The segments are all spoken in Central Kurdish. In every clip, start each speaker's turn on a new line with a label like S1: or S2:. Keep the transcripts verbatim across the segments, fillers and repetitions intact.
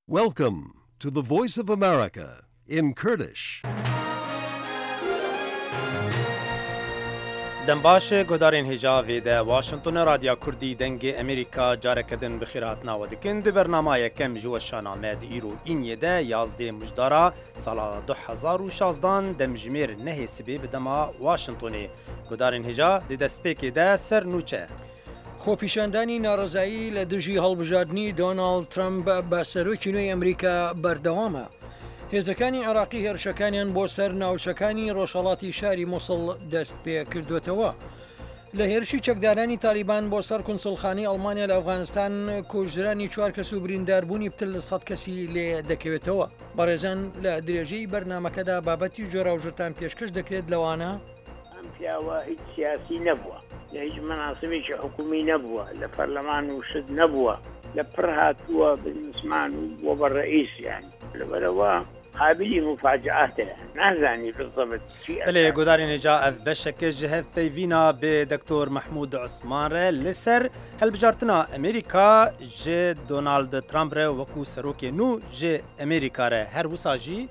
S1: Welcome to the Voice of America in Kurdish.
S2: دنباش گودارین هجاوی ده واشنطن رادیو کردی دنگ امریکا جارکدن بخیرات ناودکن ده برنامه کم جو شانامه ده ایرو این ده یازده مجدارا سال دو هزار و شازده دم جمیر نه سبی بدما واشنطنی گودارین هجا ده دسپیک ده سر نوچه
S3: خۆپیشاندانی ناڕزایی لە دژی هەڵبژاردننی دۆناڵد ترامپ بە سەرۆکی نوێی ئەمریکا بەردەوامە. هێزەکانی عێراقی هێرشەکانیان بۆ سەر ناوچەکانی ڕۆژهەڵاتی شاری مووسڵ دەست پێ کردوێتەوە. لە هێرشی چەکدارانی تالیبان بۆ سەر کونسڵخانەی ئەڵمانیا لە ئەفغانستان کۆژرانی چوار کەس و برینداربوونی پتر لە سەد کەسی لێ دەکەوێتەوە. بەڕێزان لە درێژەی بەرنمەکەدا بابەتی جۆراوژرتان پێشکەش دەکرێت لەوانە
S4: ئەم پیاوە هیچ سیاسی نەبووە. هیچ مناسبێکی حکومی نەبووە لە پەرلەمان و شت نەبووە لە پڕ هاتووە بنسمان و بۆ بە ڕئیسیان لەبەرەوە قابلی مفاجعاتە نازانی بالضبط چی
S2: بله گودارین هجا اف بشک جهف پیوینا به دکتور محمود عثمان ره لسر هلبجارتنا امریکا جه دونالد ترامپ ره وکو سروک نو جه امریکا ره هر وساجی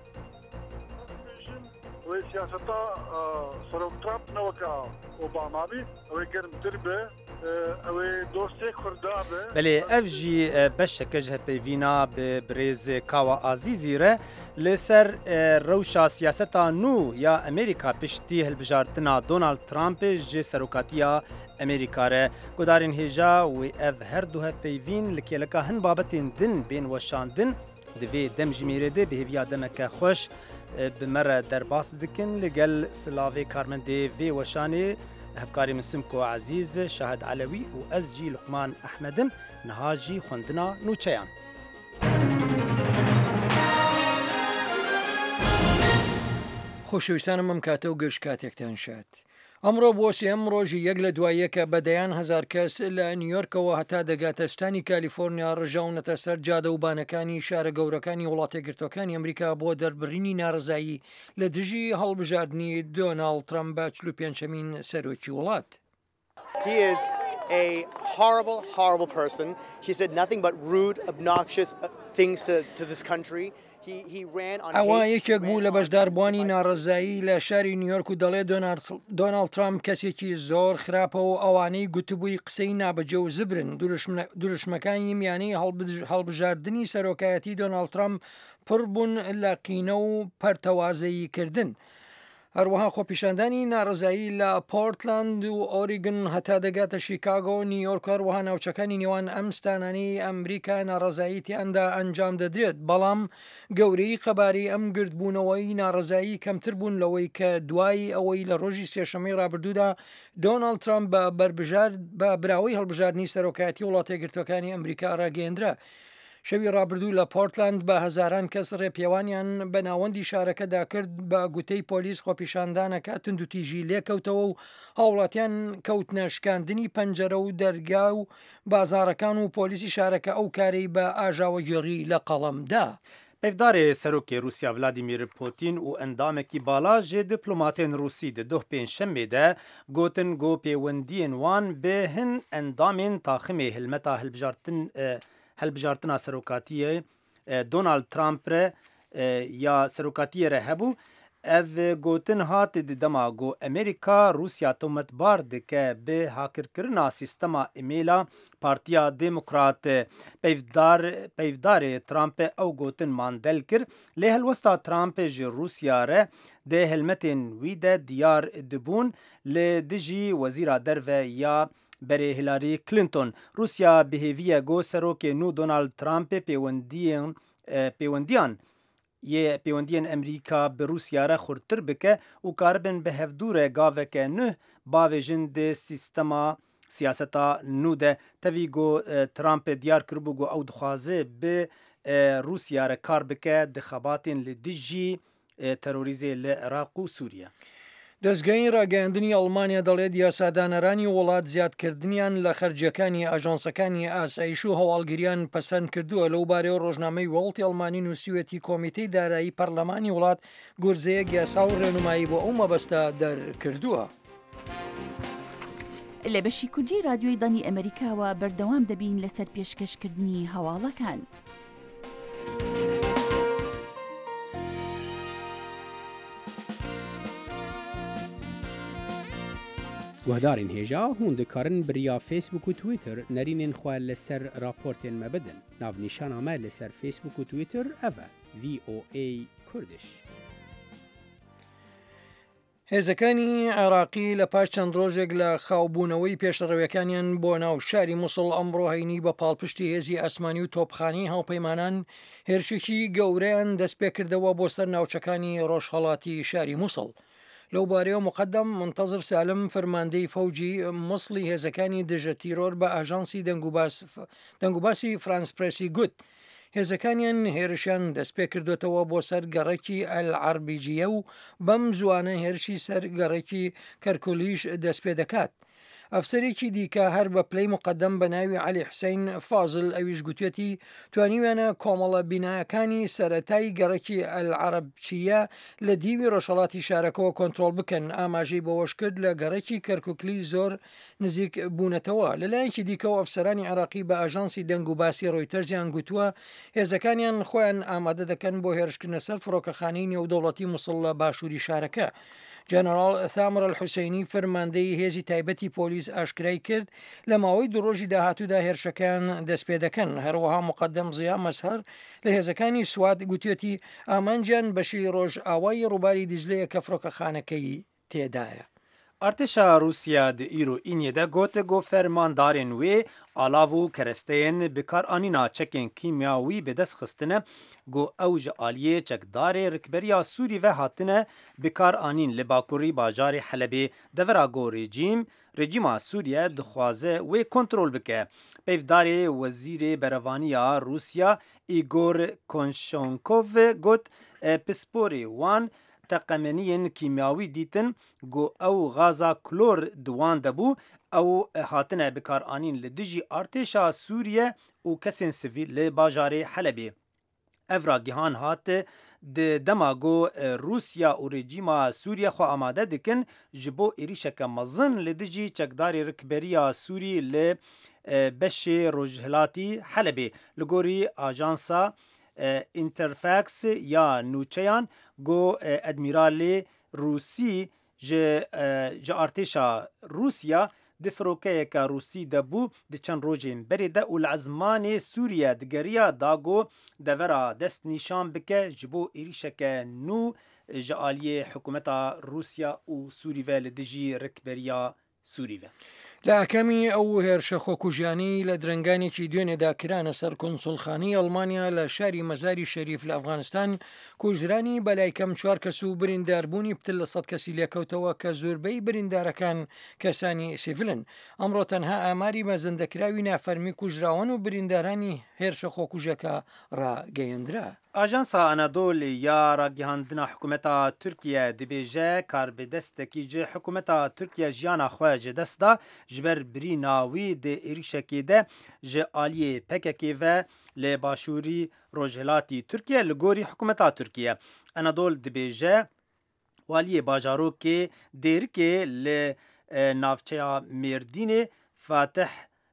S5: سیاستا سەرۆک ترامپ نەوەکە ئۆباما بی ئەوەی گەرمتر بێ ئەوەی دۆستێک خوردا بێ
S2: بەێ ئەف ژی بەشەکەش هەپەیڤینا بە برێز کاوە ئازیزی رە لەسەر ڕەوشا سیاسەتا نو یا ئەمریکا پشتی هەلبژارتنا دۆناڵد ترامپ جێ سەرۆکاتیە ئەمریکارە گۆدارین هێژا وی ئەف هەردوو هەپەیڤین لە کێلەکە هەن بابەتێن دن بێن وەشاندن divê demjimêrê bi hêviya demeke xweş bi me re derbas dikin li gel silavê karmendê vê weşanê hevkarê min Simko Ezîz Şahed Elewî û ez jî Luqman Ehmedim niha jî xwendina nûçeyan.
S3: خۆشەویستانم ئەم کاتە و گەشت کاتێکتان شات. ئەمڕۆ بۆ سێم ڕۆژی یەک لە دواییەکە بەدەیان هەزار کەس لە نیویۆرکەوە هەتا دەگاتە شتانی کالیفۆرنیا ڕژاونەتە سەر جادە و بانەکانی شارە گەورەکانی وڵاتە گرتوەکانی ئەمریکا بۆ دەربڕینی ناڕزایی لە دژی هەڵبژاردننی دۆناڵد ترامپ بە چل و پێنجەمین سەرۆکی وڵات.
S6: He is a horrible, horrible person. He said nothing but rude, obnoxious things to, to this country.
S3: ئەوە یەکێک بوو لە بەشداربووانی ناڕزایی لە شاری نیویۆرک و دەڵێ دۆناڵد ترامپ کەسێکی زۆر خراپە و ئەوانەی گوتبووی قسەی نابەجێ و زبرن دوورشمەکانی میانەی هەڵبژاردننی سەرۆکایەتی دۆناڵد ترامپ پڕ بوون لە قینە و پەرتەوازەیی کردن. هەروەها خۆپیشاندانی ناڕزایی لە پۆرتلاند و ئۆریگن هەتا دەگاتە شیکاگۆ و نیویۆرک هەروەها ناوچەکانی نێوان ئەم ستانانی ئەمریکا ناڕزاییتیاندا ئەنجام دەدرێت بەڵام گەورەی قەباری ئەم گردبوونەوەی ناڕزایی کەمتر بوون لەوەی کە دوای ئەوەی لە ڕۆژی سێشەمەی ڕابردوودا دۆناڵد ترامپ بە بربژار بە براوەی هەڵبژاردننی سەرۆکایەتی وڵاتە گرتوەکانی ئەمریکا ڕاگەیەندرا. شەوی ڕابردوو لە پۆرتلاند بە هەزاران کەس ڕێپێوانیان بە ناوەندی شارەکەدا کرد بە گوتەی پۆلیس خۆپیشاندانەکە تونندوتیژی لێکەوتەوە و هاوڵاتیان کەوتنە شکاندنی پەنجەرە و دەرگا و بازارەکان و پۆلیسی شارەکە ئەو کارەی بە ئاژاوەگێڕی لە قەڵەمدا.
S2: Pevdarê serokê Rusya Vladimir Putin û endamekî bala jê diplomatên Rusî di doh pênşemê de gotin got pêwendiyên wan bê hin endamên taximê hilmeta hilbijartin هەلبژارتنا سەرۆکاتیە دۆناڵد ترامپ رە یا سەرۆکاتیە رە هەبوو ئەv گوتن هاتê di dema got ئەمریکا رووسیا تۆمەتبار dike bi hakirkirina sîstema îmêla Partiya Demokrat peyvdarê Trumpê ew gotin mandel kir lê helwesta Trumpê ji Rusya re dê helmetên wî de diyar dibûn li dijî wezîra derve ya berê Hillary Clinton. Rusya bihêviye got serokê nû Donald Trumpê pêwendiyan pêwendiyan yê pêwendiyên Emerîka bi Rusya re xurttir bike û karibin bi hevdûre gaveke nû bavêjin dê sîstema siyaseta nû de tevî got Trumpê diyar kiribû got ew dixwaze bi Rusya re kar bike di xebatên li dijî terorîzê li Iraq û Sûriye.
S3: دەستگای ڕاگەاندنی ئەڵمانیا دەڵێت یاسادانەرانی وڵات زیادکردنیان لە خەرجەکانی ئاژانسەکانی ئاسایش و هەواڵگریان پەسەند کردووە لەو بارەوە ڕۆژنامەی وڵاتی ئەڵمانی نووسیوەتی کۆمیتەی دارایی پەرلەمانی وڵات گورزەیەک یاسا و ڕێنمایی بۆ ئەو مەبەستە دەرکردووە.
S7: لە بەشی کوردی رادیۆی دانی ئەمریکاوە بەردەوام دەبین لەسەر پێشکەشکردنی هەواڵەکان. گهدارین هێژا هون دikarin biriya Facebook û Twitter nerînên xwe li ser raportên me bidin. Navnîşana me li ser Facebook û Twitter ev e V O A Kurdish.
S3: هێزەکانی عێراقی لە پاش چەند ڕۆژێک لە خاوبوونەوەی پێشەڕەویەکانیان بۆ ناو شاری مووسڵ ئەمڕۆ هەینی بە پاڵپشتی هێزی ئاسمانی و تۆپخانی هاوپەیمانان هێرشێکی گەورەیان دەست پێ کردەوە بۆ سەر ناوچەکانی ڕۆژهەڵاتی شاری مووسڵ. لەو بارەیەوە مقدم منتەزر سالم فەرماندەی فەوجی مووسڵی هێزەکانی دژە تیرۆر بە ئاژانسی دەنگوباسی فرانس پرسی گوت هێزەکانیان هێرشیان دەست پێ کردوێتەوە بۆ سەر گەڕێکی ئەلعەربیجیە و بەم زوانە هێرشی سەر گەڕێکی کەرکولیش دەست پێ دەکات. ئەفسەرێکی دیکە هەر بە پلەی مقدم بە ناوی عەلی حوسێین فازل ئەویش گوتوێتی توانیوێنە کۆمەڵە بینایەکانی سەرەتایی گەڕێکی ئەلعەربچیە لە دیوی ڕۆژهەڵاتی شارەکەەوە کۆنتترۆل بکەن ئاماژەی بەوەش کرد لە گەڕێکی کەرکوکلی زۆر نزیک بوونەتەوە. لەلایەکی دیکەەوە ئەفسەرانی عێراقی بە ئاژانسی دەنگ و باسی ڕۆیتەرزیان گوتووە هێزەکانیان خۆیان ئامادە دەکەن بۆ هێرشکردنە سەر فڕۆکەخانەی نێودەوڵەتی مووسڵ لە باشووری شارەکە. جەنەڕاڵ ثامر الحوسێنی فەرماندەی هێزی تایبەتی پۆلیس ئاشکرای کرد لە ماوەی دوڕۆژی داهاتوودا هێرشەکان دەست پێ دەکەن. هەروەها مقدم زیا مەسهەر لە هێزەکانی سوات گوتوێتی ئامانجیان بەشی ڕۆژ ئاوای ڕووباری دیزلەیە کە فڕۆکەخانەکەی تێدایە.
S2: Artêşa Rûsya di îro Îniyê got got fermandarên wê alav û keresteyên bikaranîna çekên kîmyawî bi dest xistine got ew ji aliyê çekdarê rikberiya Sûrî ve hatine bikaranîn li bakurî bajarê Helebê devera got rejîm rejîma Sûriye dixwaze wê kontrol bike. Peyvdarê Wezîrê Berevaniya Rûsya Igor Konşonkov got pisporê wan teqemeniyên kîmyawî dîtin got ew gaza klor diwan debû ew hatine bikaranîn li dijî artêşa Sûriye û kesên sivîl li bajarê Helebê. Ev ragihan hat di dema got Rûsya û rejîma Sûriye xwe amade dikin ji bo êrişeke mezin li dijî çekdarê rikberiya Sûrî li beşê rojhilatî Helebê. Li gorî ajansa Interfax ya nûçeyan got Admiralê Rûsî ji artêşa Rûsya di firokeyeka Rûsî de bû di çend rojên berê de û li ezmanê Sûriye digeriya da got devera dest nîşan bike ji bo êrişeke nû ji aliyê hikûmeta Rûsya û Sûrî ve li dijî rikberiya Sûrî ve.
S3: لە ئەکەمی ئەو هێرشە خۆکوژیانی لە درنگانێکی دوێنێدا کرانە سەر کۆنسڵخانی ئەڵمانیا لە شاری مەزاری شەریف لە ئەفغانستان کوژرانی بەلایکەم چوار کەس و برینداربوونی پتر لە سەد کەسی لێکەوتەوە کە زۆربەی بریندارەکان کەسانی سیڤلن. ئەمڕۆ تەنها ئاماری مەزەندەکراوی نافەرمی کوژراوان و بریندارانی هێرشە خۆکوژەکە ڕاگەیەندرا.
S2: Ajansa Anadolê ya ragihandina hikûmeta Tirkiye dibêje karbidestekî ji hikûmeta Tirkiye jiyana xwe ji dest da ji ber birîna wî di êrişekê de ji aliyê P K K ve li başûrî Rojhilatî Tirkiye li gorî hikûmeta Tirkiye. Anadol dibêje waliyê bajarokê Dêrikê li navçeya Mêrdînê Fatih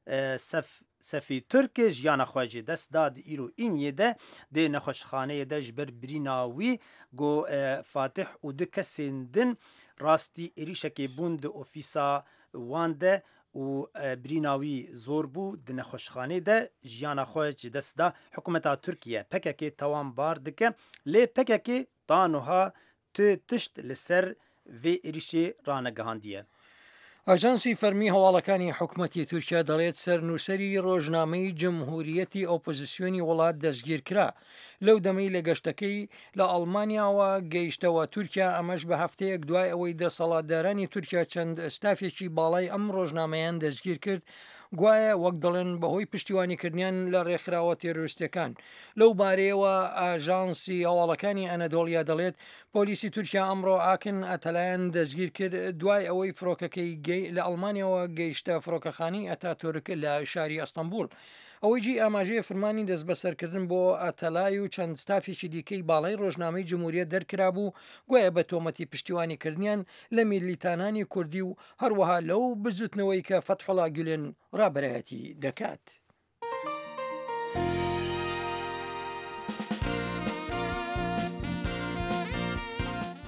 S2: Sef Sefî Türk jiyana xwe ji dest da di îro Îniyê de dê nexweşxaneyê de ji ber birîna wî got Fatih û du kesên din rastî êrişekê bûn di ofîsa wan de û birîna wî zor bû di nexweşxanê de jiyana xwe ji dest da. Hikûmeta Tirkiye P K K tawan bar dike lê P K K danoha tu tişt li ser vê êrişê ranegihandiye.
S3: ئاژانسی فەرمی هەواڵەکانی حکوومەتی تورکیا دەڵێت سەرنووسەری ڕۆژنامەی جمهوریەتی ئۆپۆزیسیۆنی وڵات دەستگیر کرا. لەو دەمەی لە گەشتەکەی لە ئەڵمانیاوە گەیشتەوە تورکیا ئەمەش بە هەفتەیەک دوای ئەوەی دەسەڵاتدارانی تورکیا چەند ئەستافێکی باڵای ئەم ڕۆژنامەیان دەستگیر کرد گوایە وەک دەڵێن بەهۆی پشتیوانیکردنیان لە ڕێکخراوە تێرۆریستەکان. لەو بارەیەوە ئاژانسی هەواڵەکانی ئەنەدۆڵیا دەڵێت پۆلیسی تورکیا ئەمڕۆ ئاکن ئەتەلایەن دەستگیر کرد دوای ئەوەی فڕۆکەکەی لە ئەڵمانیەوە گەیشتە فڕۆکەخانی ئەتاتۆرک لە شاری ئەستەمبول. ئەوەی جی ئاماژەیە فەرمانی دەست بەسەرکردن بۆ ئەتەلای و چەند ستافێکی دیکەی باڵای ڕۆژنامەی جمهوریەت دەرکرا بوو گوایە بە تۆمەتی پشتیوانیکردنیان لە میلیتانانی کوردی و هەروەها لەو بزوتنەوەی کە فەتحوڵا گولێن ڕابەرایەتی دەکات.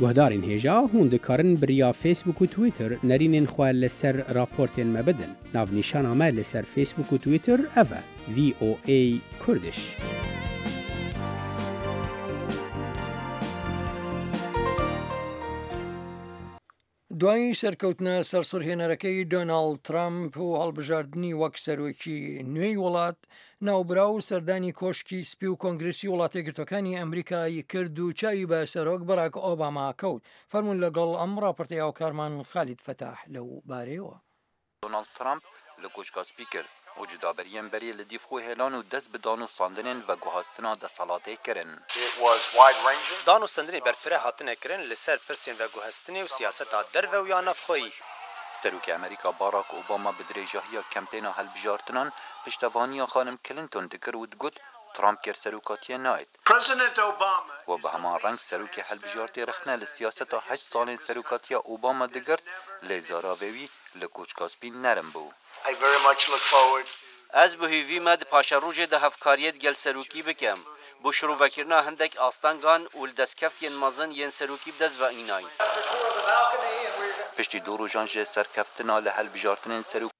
S7: گهدارین هێژا هون دikarin biriya Facebook û Twitter nerînên xwe li ser raportên me bidin. Navnîşana me li ser Facebook û Twitter ev e V O A Kurdish.
S3: دوای سەرکەوتنە سەرسوڕهێنەرەکەی دۆناڵد ترامپ و هەڵبژاردننی وەک سەرۆکی نوێی وڵات ناوبرا و سەردانی کۆشکی سپی و کۆنگرسی وڵاتە یەکگرتوەکانی ئەمریکایی کرد و چاوی بە سەرۆک بەراک ئۆباما کەوت. فەرمون لەگەڵ ئەم ڕاپۆرتەی هاوکارمان خالید فەتاح لەو بارەیەوە.
S8: دۆناڵد ترامپ لە کۆشکا سپیکر و جدابەریان بەریە لە دیف خۆی هێلان و دەست بدان و ساندنên ve guhastina desalatê kirin.
S2: Dan û sendinê berfirê hatine kirin li ser pirsên veguhestinê û siyaseta derve û ya navxweyî.
S8: Serokê Amerîka Barack Obama bi dirêjahiya kempêna helbijartinan piştevaniya xanim Clinton dikir û digot Trump ker serokatiye nayet. We bi heman reng serokê helbijartê rexne li siyaseta heşt salên serokatiya Obama digirt lê zaravê wî li koçka spî nerin bû.
S9: Ez bi hêvî me di paşerojê de hevkariyê gel serokî bikim. Bo şirûvekirina hindek astangan û li destkeftiyên mezin yên serokî bi dest veînayîn.
S8: Piştî du rojan jê serkeftina li helbijartinên serokî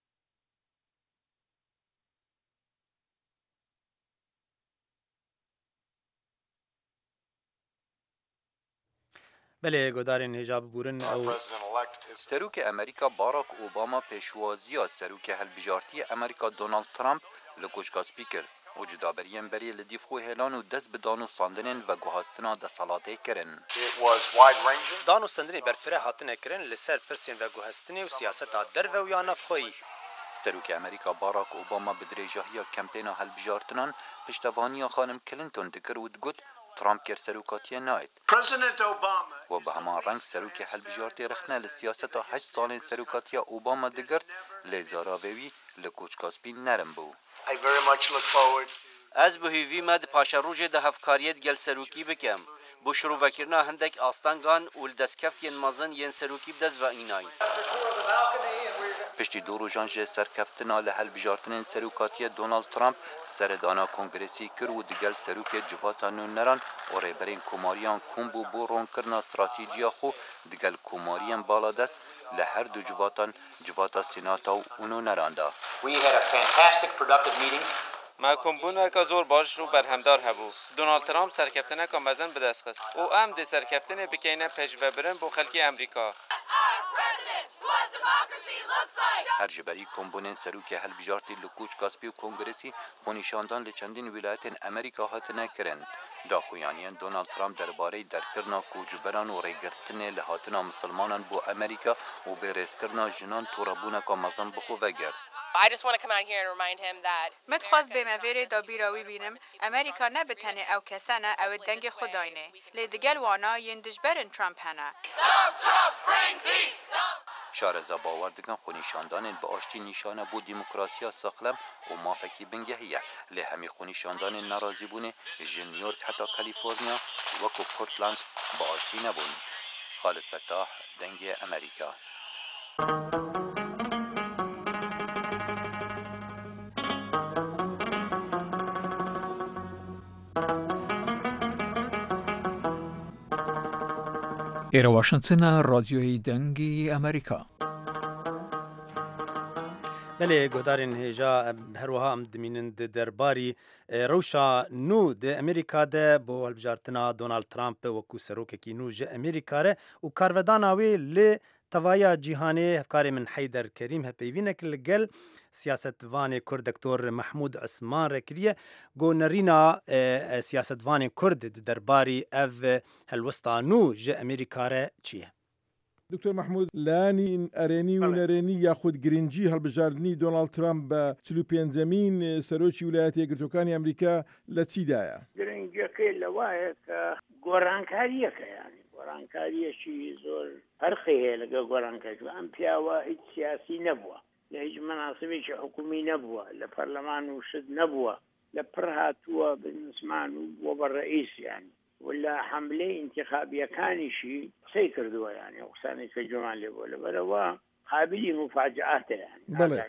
S2: بله گودارین هجاب بورن او
S8: سروک امریکا باراک اوباما پیشوازیا سروک هلبجارتی امریکا دونالد ترامپ لکوشکا سپیکر و جدابریان بری لدیف خو هلان و دست بدان و ساندنین و گوهستنا دسالاته کرن.
S2: دان و ساندنی برفره هاتنه کرن لسر پرسین و گوهستنی و سیاست در و یا نفخویی.
S8: سروک امریکا باراک اوباما بدرجاهی کمپینا هلبجارتنان پشتوانی خانم کلینتون دکر و دگوت ترامپ کر سروکاتی ناید. و به همان رنگ سروک هلبجارتی رخنه لسیاست هشت سال سروکاتی اوباما دگرد لیزاراوی لکوچکاسپی نرم بو.
S9: از به هیوی مد پاشروج ده هفکاریت گل سروکی بکم. بو شروع وکرنا هندک آستانگان اول دستکفت ین مازن ین سروکی بدز و اینای.
S8: پشتی دو روزان جه سرکفتنا لحل بجارتنین سروکاتی دونالد ترامپ سردانا کنگرسی کر و دیگل سروک جواتا نونران و ریبرین کماریان کمبو بو رون کرنا استراتیجیا خو دیگل کماریان بالا دست لهر دو جواتان جواتا سیناتا و اونو نراندا.
S10: We had a fantastic productive meeting.
S11: ما کمبون که زور باش رو برهمدار هبو. دونالد ترامپ سرکفتنه کم بزن به دست خست. او ام دی سرکفتنه بکینه پیش ببرن بو خلکی امریکا.
S8: هر جبری کمبونن سروک هل بجارتی لکوچ کاسپی و کنگرسی خونیشاندان لچندین ولایت امریکا هاتنه کرن. داخویانیان دونالد ترامپ درباره درکرنا کوچبران و ریگرتنه لهاتنا مسلمانان بو امریکا و برسکرنا جنان تورابونه که مزن بخو وگرد.
S12: I just want to come out here and remind him that
S13: متخواست به مفیری دا بیراوی بینم امریکا نه بتنه او کسانه او دنگ خداینه لیدگل وانا یندش برن ترامپ هنه
S8: شارزا باوردگان خونیشاندان به آشتی نشانه بود دموکراسی ساخلم و مافکی بنگهیه لی همی خونیشاندان ناراضی بونه جن نیویورک حتی کالیفرنیا و کو پورتلند با آشتی نبون. خالد فتاح دنگ امریکا.
S14: ئێرە واشنگتنە ڕادیۆی دەنگی ئەمریکا.
S2: بله گودارین هجا هروها ام دمینن درباری روشا نو د امریکا ده بو هلبجارتنا دونالد ترامپ وکو سروککی نو ج امریکا ره و کاروداناوی ل توایا جیهانی هفکار من حیدر کریم هپیوینک لگل سیاست وان کرد دکتور محمود عثمان رکریه گو نرینا سیاست وان کرد درباری او هلوستا نو ج امریکا ره چیه؟
S15: دکتور محمود لانی ارینی و نرینی یاخود گرینجی هەڵبژاردننی دۆناڵد ترامپ بە چل و پێنجەمین سەرۆکی ویلایەتە یەکگرتووەکانی ئەمریکا لە چیدایە؟
S4: گرنگیەکەی لەوایە کە گۆڕانکاریەکە یانی گۆڕانکاریەکی زۆر فەرقی هەیە لەگە گۆڕانکاریەکە ئەم پیاوە هیچ سیاسی نەبووە لە هیچ مەناسبێکی حکومی نەبووە لە پەرلەمان و شت نەبووە لە پڕ هاتووە بنسمان و بۆ بە ڕئیس یانی ولا حمله انتخابية كانشي سيكردوا يعني وقساني كجمال يقول بروا قابل مفاجآت يعني
S15: بله.
S4: يعني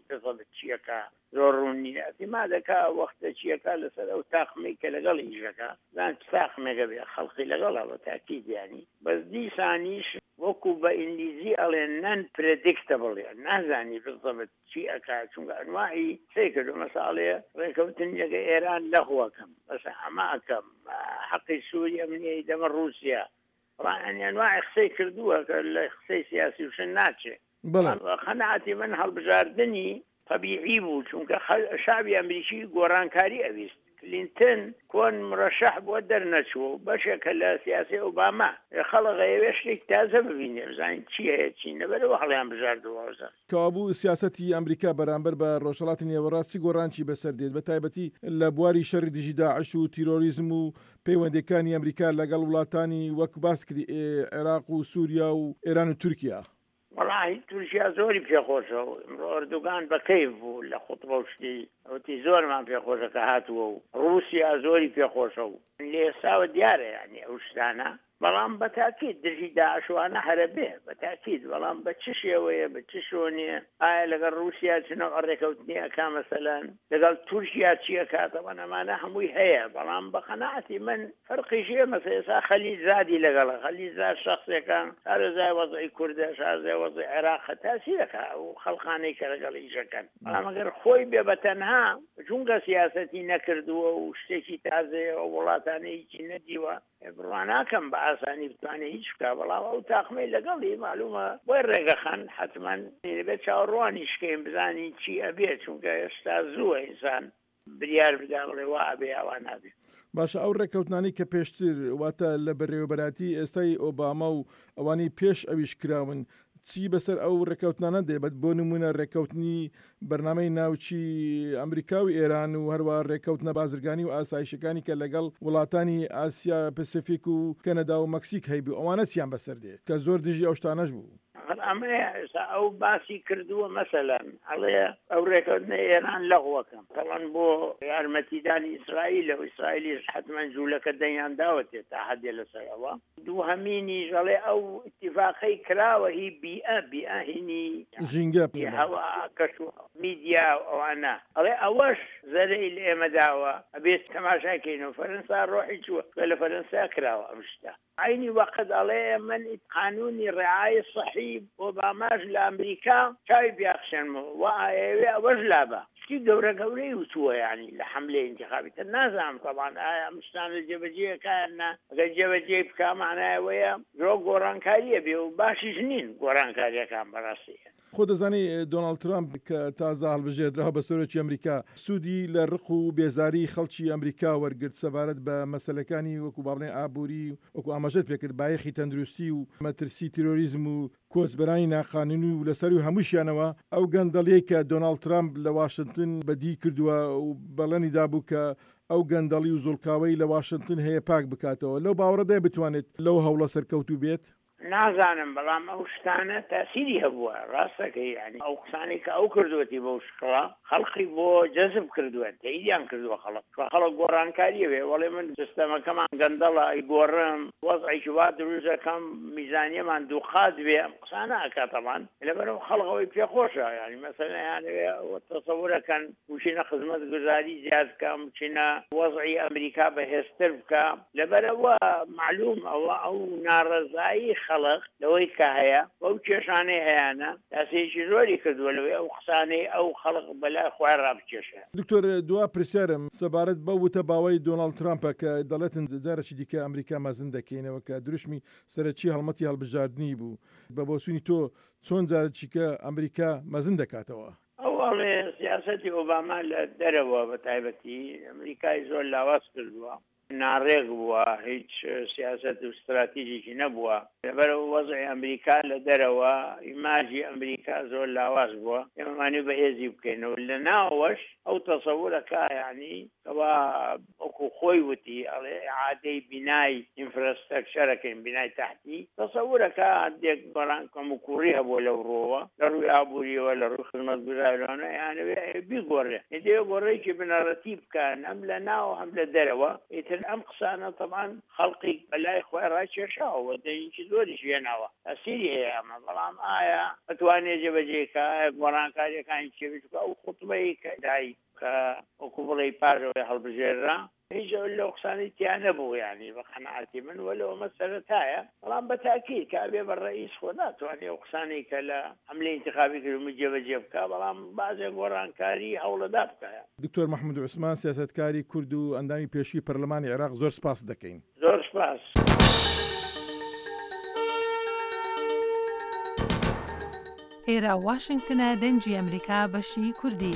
S4: بضبط چیەکە زۆر ڕوون نییە ئەتیمادەکە وەختە چیەکە لەسەر ئەو تاقمەی کە لەگەڵ هیژەکە زان تاقمێگە بێ خەڵقی لەگەڵا بە تاکیدیانی بەس دیسانیش وەکو بە ئینگلیزی ئەڵێن نان پرێدیکتەبڵ نازانی بضبط چی ئەکا چونکە ئەنواعی سێ کردو مەساڵێ ڕێکەوتن یەکە ئێران لەخواکەم بەس ئەمە ئەکەم حەقی سووریا منیە دەمە رووسیا ڕایان ئەنواعی قسەی کردووە کە لە قسەی سیاسی وشن ناچێت خەناعەتی من هەڵبژاردننی طبیعی بوو چونکە شعبی ئەمریکی گۆڕانکاری ئەویست کلینتن کۆن مرەشەح بۆ دەرنەچوو بەشێکە لە سیاسی ئۆباما خەڵق ئەوێ شتێک تازە ببینێ بزانین چی هەیە چی نەبەرەوە هەڵیان بژاردەوە
S15: کابوو سیاسەتی ئەمریکا بەرامبەر بە ڕۆژهەڵاتی نێوەڕاستی گۆڕانکی بەسەر دێت بە تایبەتی لە بواری شەڕی دژی داعش و تیرۆریزم و پەیوەندەکانی ئەمریکا لەگەڵ وڵاتانی وەک باس کردی عێراق و سووریا و ئێران و تورکیا
S4: وڵی تورکیا زۆری پێخۆشە و ئەردوگان بەکەیف بوو لە خوتبە و شتی ئەوتی زۆرمان پێخۆشە کە هاتووە و رووسیا زۆری پێخۆشە و لە ئێستاوە دیارە یعنی ئەو شتانە بەڵام بە تاکید دژی داعشوانە هەرە بێ بە تاکید بەڵام بە چ شێوەیە بە چ شۆنیە ئایا لەگەڵ رووسیا چنەوە ڕێکەوتنی ئەکا مەسەلەن لەگەڵ تورکیا چیە کاتەوە ئەمانە هەمووی هەیە بەڵام بە قەناعەتی من فەرقیشێ مەسە ئێستا خەلیزادی لەگەڵە خەلیزاد شەخصێکان شارەزای وەزعی کوردە شارەزای وەزعی عێراق تاسی دەکا و خەڵقانەی کە لەگەڵ ئیشەکەن بەڵام ئەگەر خۆی بێ بەتەنها چونکە سیاسەتی نەکردووە و شتێکی تازەیە و وڵاتانە هیچی نەدیوە بڕواناکەم بە ئاسانی بتوانێت هیچ بکە بەڵام ئەو تاقمەی لەگەڵی معلومە بۆی ڕێگەخەن حتمما بێت چاوەڕوانی شکەین بزانی چی ئەبێت چونکە ئێستا زووە ئینسان بریار بدا بڵێ وا ئەبێ ئەوان نابێت
S15: باشە ئەو ڕێکەوتانی کە پێشتر واتە لە بەڕێوەبەراتی ئێستای ئۆباما و ئەوانی پێش ئەویش کراون چی بەسەر ئەو ڕێکەوتانە دێبێت بۆ نمونە ڕێکەوتنی بەرنامەی ناوچی ئەمریکا و ئێران و هەروە ڕێکەوتنە بازرگانی و ئاسایشەکانی کە لەگەڵ وڵاتانی ئاسیا پەسیفیک و کەنەدا و مەکسیک هەیبوو ئەوانە چیان بەسەر دێ کە زۆر دژی ئەو شتانەش بوو
S4: ئەمەیە ئەو باسی کردووە مەسەلەن ئەڵێ ئەو ڕێکەوتنە ئێران لەغوەکەم تەڵەن بۆ یارمەتیدانی ئیسرائیل و ئیسرائیلیش حتمما جوولەکە دەیان داوەتێت تا حەدێ لەسەرەوە دووهەمینیش ئەڵێ ئەو ئیتیفاقەی کراوە هی بیئە بیئە هینی
S15: ژینگە
S4: هەوا کەش میدیا ئەوانە ئەڵێ ئەوەش زەرەی لە ئێمە داوە ئەبێت تەماشاکەینەوە فەرەنسا ڕۆحی چووە لە فەرەنسا کراوە ئەم شتە عینی وەقت ئەڵێ من قانونی ڕعایە صحیح ئۆباماش لە ئەمریکا چاوی بیاخشێنمەوە و ئەوێ ئەوەش لابە شتی گەورە گەورەی وتووە یعنی لە حملەی انتخابی تر نازانم طبعا ئایا ئەم شتانە جێبەجێەکانە ئەگەر جێبەجێ بکە معنایەوەیە درۆ گۆڕانکاریە بێ و باشیش نین گۆڕانکاریەکان بەڕاستیە
S15: خۆ دەزانی دۆناڵد ترامپ کە تازە هەڵبژێردراوە بە سەرۆکی ئەمریکا سوودی لە ڕق و بێزاری خەڵکی ئەمریکا وەرگرت سەبارەت بە مەسەلەکانی وەکو باڵێن ئابووری وەکو ئاماژەت پێکرد بایەخی تەندروستی و مەترسی تیرۆریزم و کۆچبەرانی ناقانونی و لەسەر و هەمووشیانەوە ئەو گەندەڵەیە کە دۆناڵد ترامپ لە واشنگتن بەدی کردووە و بەڵێنی دابوو کە ئەو گەندەڵی و زوڵکاوەی لە واشنگتن هەیە پاک بکاتەوە لەو باوەڕەدای بتوانێت لەو هەوڵە سەرکەوتوو بێت
S4: نازانم بەڵام ئەو شتانە تاسیری هەبووە ڕاستەکەی ینی ئەو قسانی کە ئەو کردوەتی بەو شکڵا خەڵقی بۆ جەزب کردووە تەیدیان کردووە خەڵک خەڵک گۆڕانکاریە بێ وەڵێ من سیستەمەکەمان گەندەڵە ئیگۆڕم وەزعێکی وا دروستەکەم میزانیەمان دووقات بێ ئەم قسانە ئەکاتەمان لەبەرەوە خەڵقەوەی پێخۆشە ینی مەسەلەن یانەوێ تەسەورەکەن وچینە خزمەت گوزاری زیاد بکەم وچینە وەزعی ئەمریکا بەهێزتر بکە لەبەرەوە معلوم ئەوە ئەو ناڕەزایی خەڵق لەوەی کە هەیە بەو کێشانەی هەیەە تاسێکی زۆری کردووە لەوەی ئەو قسانەی ئەو خەڵق بەلای خوای ڕابکێشە
S15: دکتۆر دوا پرسیارم سەبارەت بە وتە باوەی دۆناڵد ترامپە کە دەڵێتن جارێکی دیکە ئەمریکا مەزن دەکەینەوە کە دروشمی سەرەکی هەڵمەتی هەڵبژاردننی بوو بە بۆسوونی تۆ چۆن جارێکیکە ئەمریکا مەزن دەکاتەوە
S4: ئەوڵێ سیاسەتی ئۆباما لە دەرەوە بە تایبەتی ئەمریکای زۆر لاواز کردووە ناڕێک بووە هیچ سیاست و استراتیژیکی نەبووە لەبەرەوە وەزعی ئەمریکا لە دەرەوە ئیماژی ئەمریکا زۆر لاواز بووە ئێمەمانی بەهێزی بکەینەوە لە ناوەش ئەو تەسەورەکە یعنی ئەوە وەکو خۆی وتی ئەڵێ ئیعادەی بینای ئینفراستراکچەرەکەین بینای تحتی تەسەورەکە هەندێک بەڕان کەموکوڕی هەبووە لەو ڕۆوە لە ڕووی ئابووریەوە لە ڕووی خزمەتگوزاریانە یانەوێ بیگۆڕێ دەیە گۆڕەیەکی بنەڕەتی بکەن ئەم لە ناو هەم لە دەرەوە ئیتر لكن أم قسانة طبعا خلقي بلا إخوة راشي شاو ودين شدوري شيناوا أسيري هي أما ظلام آية أتواني جبجيكا قرآن كاري كان شبشكا أو خطبي كداي كأكبري بارو هالبجيرة هيجا ولا قساني تيانبو يعني بقناعتي من ولو مسألة هاي طبعا بالتأكيد كأبي بالرئيس خدات يعني قساني كلا عملية انتخابي كلو مجيبجيبكا طبعا بعض قرآن كاري حول دابكا.
S15: دكتور محمود عثمان سیاستکاری کورد و ئەندامی پێشووی پەرلەمانی عێراق زۆر سپاس دەکەین.
S4: زۆر سپاس.
S16: ئێرە واشنگتنە دەنجی ئەمریکا بەشی کوردی.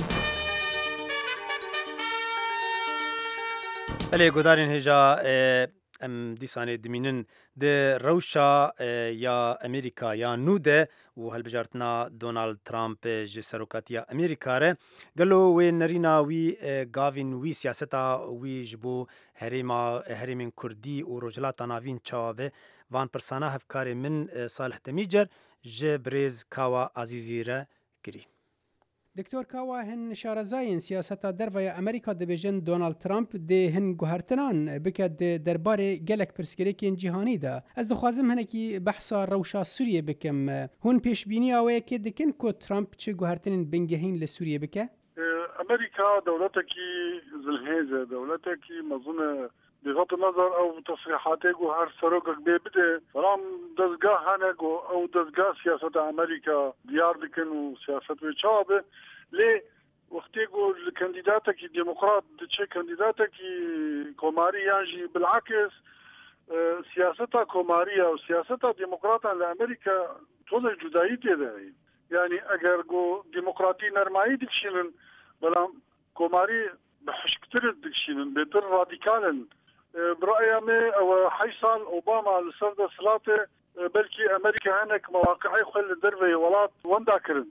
S2: بله گودارین هجا ام دیسانه دمینن ده روشا یا امریکا یا نوده و هلبجارتنا دونالد ترامپ جسروکاتیا امریکا ره گلو و نرینا وی گاوین وی سیاستا وی جبو هریما هریمین کردی و رجلات ناوین چاوه وان پرسانا هفکار من صالح تمیجر جبریز کاوا عزیزی ره گری.
S7: دکتور کاوا هن شارزاین سیاستا دروای امریکا دبیجن دونالد ترامپ ده هن گوهرتنان بکد درباره گلک پرسکریکین جهانی ده از دخوازم هنکی بحثا روشا سوریه بکم هون پیش بینی آوه که دکن که ترامپ چه گوهرتنین بنگهین لسوریه بکه؟
S5: امریکا دولتکی زلهیزه دولتکی مظن بغض النظر او تصريحاتك وهر سروقك بيبدا رام دزقاه هنق او دزقاه سياسة امريكا ديار دكن وسياسة وشابه ليه وقتيقو الكانديداتك الديمقراط دتشي كانديداتك كوماري يانجي بالعكس سياستها كومارية وسياستها ديمقراطة لامريكا طول جدايتي ذا يعني اگر جو ديمقراطي نرمائي دكشينن بلا كوماري بحشكتر دكشينن بيتر راديكالن برأيي أو حيصل أوباما لسرد صلاته بلكي أمريكا هناك مواقعي خل دربي ولات ونداكرن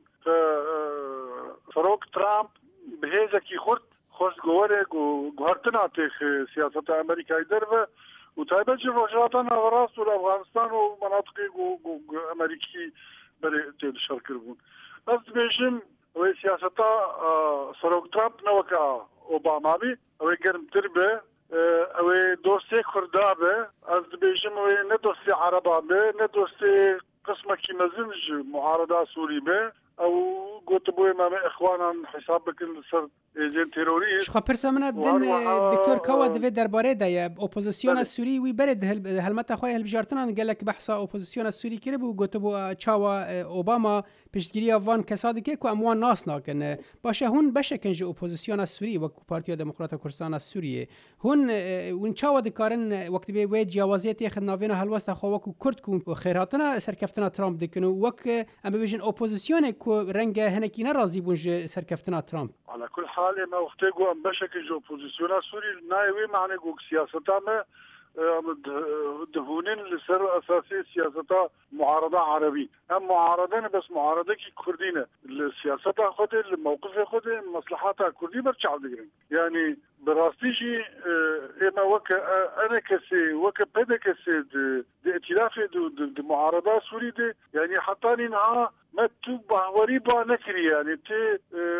S5: فروق ترامب بهذاكي خرط خرط جوارك وجهرتنا تخ سياسة أمريكا دربة وتايبل جرجاتنا وراس والأفغانستان ومناطق أمريكي بري تشارك كربون بس بيجن وسياسة فروق ترامب نوكا أوباما بي ويقرم تربة اوه دوستی خردابه از بیشم اوه نه دوستی عربابه نه دوستی قسمه کی مزنج معارضه سوری به او قلت بوي ما اخوانا حساب بكن سر ايجنت تيروريست
S7: شخه پرسا من بدن دکتور کاوا دوی درباره ده اپوزیسیون سوری وی برد هلمت خواه هلبجارتنان گلک بحثا اپوزیسیون سوری کرده بو گوتو بو چاوا اوباما پشتگیری وان کسادی که کو اموان ناس ناکن باشه هون بشه کنج اپوزیسیون سوری و پارتیا دموکرات کردستان سوریه هون ون چاوا دکارن وقتی به وی جوازیت خدناوین هلوست خو کو کرد کو خیراتنا سرکفتنا ترامپ دکنو وک ام بيجن اپوزیسیون کو رنگ هنکی ناراضی بونج سرکفتنا ترامپ
S5: على كل حال ما وقتيجو ام بشكل جو بوزيسيون سوري نايوي معنى جو سياستا ما دهونين لسر اساسي سياستا معارضه عربي هم معارضه بس معارضه كي كردينه السياسه خد الموقف خد مصلحاتها كردي برجع دغري يعني براستيجي اما وك انا كسي وك بدا كسي دي ائتلاف دي معارضه سوري دي يعني حطاني نها ما تبع وريبا نكري يعني تي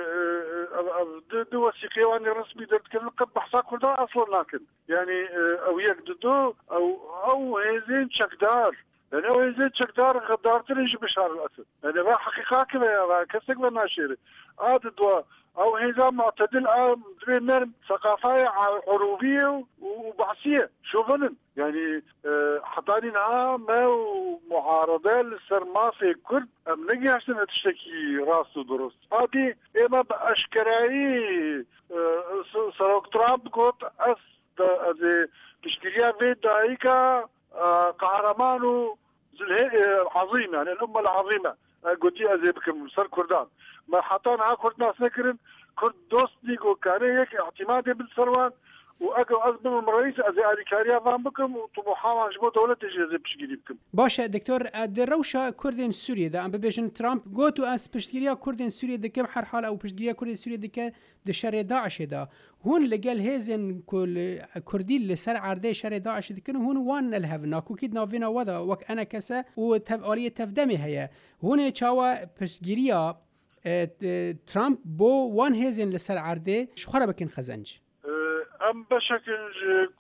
S5: دو وثيقه واني رسمي درت كل قد بحثا كردها اصلا لكن يعني او يقددو او او هزين شكدار يعني او هزين شكدار غدارت ليش بشار الاسد يعني بقى حقيقه كذا كسك بنا شيري هذا دوا او هزا معتدل ام درينر ثقافه عروبيه وبحثيه شو فنن يعني حطاني نها ما معارضه للسرما في كرد ام نجي عشان تشتكي راسه درست هذه اما باشكراي سروق ترامب قلت اس از تشكيليه في دايكا قهرمان عظيم يعني الامه العظيمه قلت ازي بكم سر كردان ما حطانا كرد ناس نكرن كرد دوست ديكو كان هيك اعتمادي بالسروان واجو ازبم الرئيس ازي الكاريا فان بكم وطموحا جبو دوله تجي بشكي بكم
S7: باشه دكتور دروشا كردين سوريا ده ام بيجن ترامب قوتو اس بشتغيريا كردين سوريا ده كم حر حال او بشتغيريا كردين سوريا ده ده شر داعش ده هون لقال هيزن كل كردي اللي سر عرضه شر داعش ده هون وان الهفنا كوكيد نافينا وذا وك انا كسا وتفعاليه تفدمي هي هون تشاوا بشتغيريا ترامب بو وان هيزن لسر عرضه شخرا بكن خزنج
S5: ام بشكل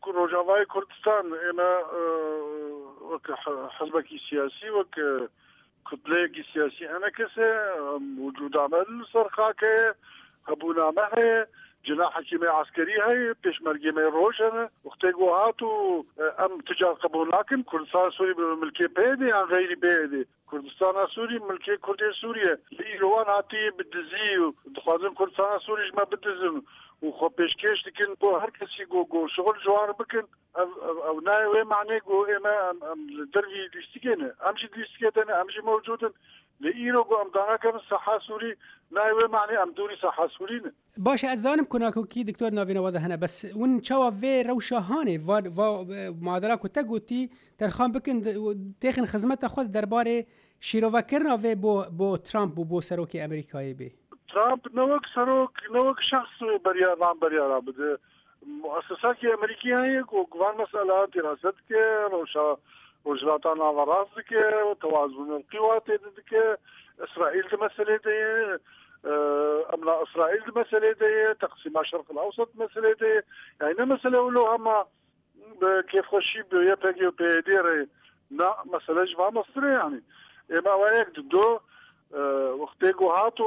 S5: ڕۆژاوای کوردستان ئێمە وەک حزبێکی سیاسی وەک کتلەیەکی سیاسی ئەمە کەسێ وجودامە سەر خاکەیە هەبوونامە هەیە جنا حکیمە عسکری هەیە پێشمەرگێمەی ڕۆژ هەنە وەختێک بۆ هات و ئەم تجار قبول ناکەن کوردستان سووری ملکێ پێدێ یان غەیری پێدێ کوردستان سووری ملکێ کوردی سووریە ئیرۆوان هاتی بدزی و دخوازن کوردستان سووریشمە بدزن و خۆ پێشکەش دکن بۆ هەر کەسی گۆ گۆ شغل جوار بکن ئەو نایوێ معنێ گۆ ئێمە دەروی لیستیگەنە ئەمشی لیستیگەدەنە ئەمشی مەوجودن لە ئیرۆ گۆ ئەمدانەکەن سەحا سووری نایوێ معنێ ئەم دووری سەحا سوورینە
S7: باشه ئەزانم کۆناکۆکی دکتۆر ناوینەوەدا هەنە بەس ون چاوە vê rewşa hanê madera ku te gotî derxan bikin têxin xizmeta xwe derbarê şîrovekirina vê bo Trump û bo serokê Amerîkayê bê
S5: Trump newek serok newek şexs beryaran beryara bide muessesakî Amerîkî heye ku van mesela diraset dike rewşa rojilata navaraz dike tewazunên qîwatê dike İsraîl di meselê de ye امنا اسرائيل مساله دي تقسيم الشرق الاوسط مساله دي يعني مساله ولو اما كيف خشي بيبقى بيدير لا مساله جوا مصر يعني اما وياك دو وقتيغو هاتو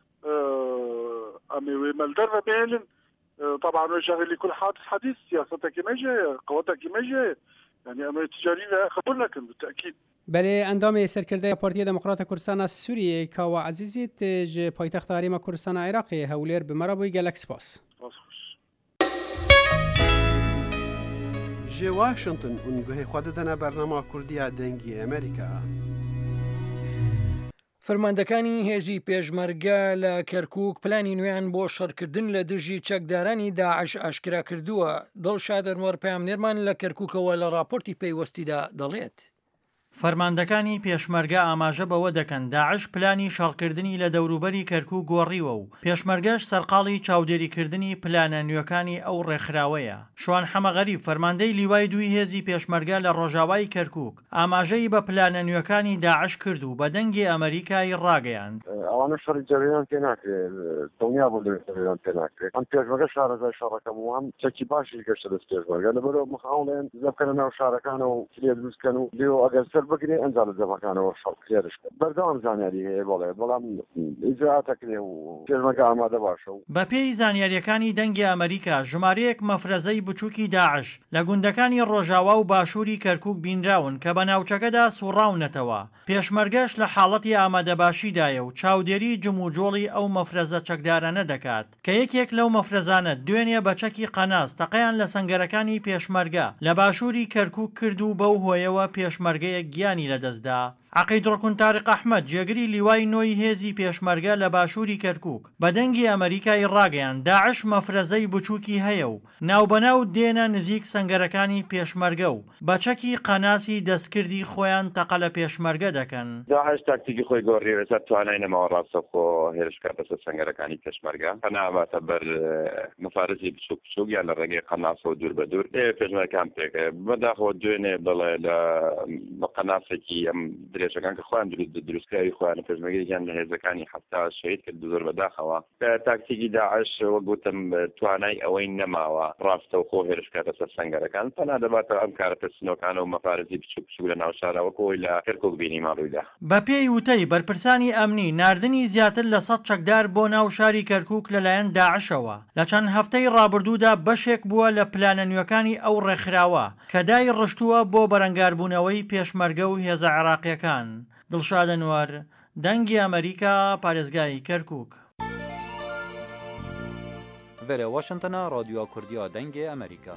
S5: امي مالدر بينن طبعا وجه لكل حادث حديث سياستك كما جايه قوتك كما جايه يعني امر تجاري لا خبر لكن بالتاكيد
S7: بله اندام سرکرده پارتی دموکرات کردستان سوریه کاوا عزیزیت ج پایتخت هریما کردستان عراقی هولیر به مرابوی گلکس پاس
S17: ج واشنطن اون به خود دنا برنامه کردی دنگی امریکا
S3: فەرماندەکانی هێزی پێشمەرگە لە کەرکووک پلانی نوێیان بۆ شەڕکردن لە دژی چەکدارانی داعش ئاشکرا کردووە دڵشادەنوەر پامنێرمان لە کەرکووکەوە لە راپۆرتی پەیوەستیدا دەڵێت
S18: فەرماندەکانی پێشمەرگە ئاماژە بەوە دەکەن داعش پلانی شەڕکردنی لە دەوروبەری کەرکووک گۆڕیوە و پێشمەرگەش سەرقاڵی چاودێریکردنی پلانە نوێەکانی ئەو ڕێکخراوەیە شوان حەمەغەریب فەرماندەی لیوای دووی هێزی پێشمەرگە لە ڕۆژاوای کەرکووک ئاماژەی بە پلانە نوێەکانی داعش کرد و بە دەنگی ئەمریکای ڕاگەیاند
S19: ئەوانە شەڕی جەریان پێ ناکرێت دڵنیا بوو لەوێتەوەیان پێ ناکرێت ئەم پێشمەرگە شارەزای شەڕەکەم و ئەم چەکی باشی گەشتە دەست پێشمەرگە لەبەرەوە مخاڵێن زەبکەنە ناو شارەکانە و کلێ دروستکەن و لێو ئەگەر سەر بگرێ ئەنجام زەمەکانەوە شەڕکێرش بەردەوام زانیاری هەیە بەڵێ بەڵام ئیجراتەکرێ و پێشمەرگە ئامادە باشە و
S18: بە پێی زانیاریەکانی دەنگی ئەمریکا ژمارەیەک مەفرەزەی بچووکی داعش لە گوندەکانی ڕۆژاوا و باشووری کەرکووک بینراون کە بە ناوچەکەدا سوڕاونەتەوە پێشمەرگەش لە حاڵەتی ئامادەباشیدایە و چاودێری جم و جۆڵی ئەو مەفرەزە چەکدارانە دەکات کە یەکێک لەو مەفرەزانە دوێنێ بە چەکی قەناس تەقەیان لە سەنگەرەکانی پێشمەرگە لە باشووری کەرکووک کرد و بەو هۆیەوە پێشمەرگەیەک گیانی لەدەستدا عقید ڕۆکن تارق ئەحمەد جێگری لیوای نۆی هێزی پێشمەرگە لە باشووری کەرکووک بە دەنگی ئەمریکای ڕاگەیان داعش مەفرەزەی بچووکی هەیە و ناوبەناو دێنە نزیک سەنگەرەکانی پێشمەرگە و بە چەکی قەناسی دەستکردی خۆیان تەقە لە پێشمەرگە دەکەن
S19: داعش تاکتیکی خۆی گۆڕیوە سەر توانای نەماوە ڕاستەخۆ هێرشکە بەسەر سەنگەرەکانی پێشمەرگە قەناباتە بەر مفارزی بچووک بچووک یان لە ڕێگەی قەناس و دوور بە دوور پێشمەرگەکان پێکە بەداخەوە دوێنێ بڵێ لە قەناسێکی ئەم درێژەکان کە خۆیان دروستکاری خۆیان پێشمەرگەیان لە هێزەکانی حەفتا شەهید کرد زۆر بەداخەوە تاکتیکی داعش وەک گوتم توانای ئەوەی نەماوە ڕاستەوخۆ هێرشکە بەسەر سەنگەرەکان پەنا دەباتە ئەم کارە پرسنۆکانە و مەفارزی بچووک بچووک لە ناو شارەوەکەوەی لە کەرکووک بینی ماڕوویدا
S18: بە پێی وتەی بەرپرسانی ئەمنی ناردنی زیاتر لە سەد چەکدار بۆ ناو شاری کەرکووک لەلایەن داعشەوە لە چەند هەفتەی ڕابردوودا بەشێک بووە لە پلانە نوێەکانی ئەو ڕێکخراوە کە دای ڕشتووە بۆ بەرەنگاربوونەوەی پێشمەرگە و هێزە عێراقیەکان دڵشادەنوەر دەنگی ئەمریکا پارێزگای کەرکووک
S8: ڤێرە واشنتنە رادیۆ کوردیا دەنگی ئەمریکا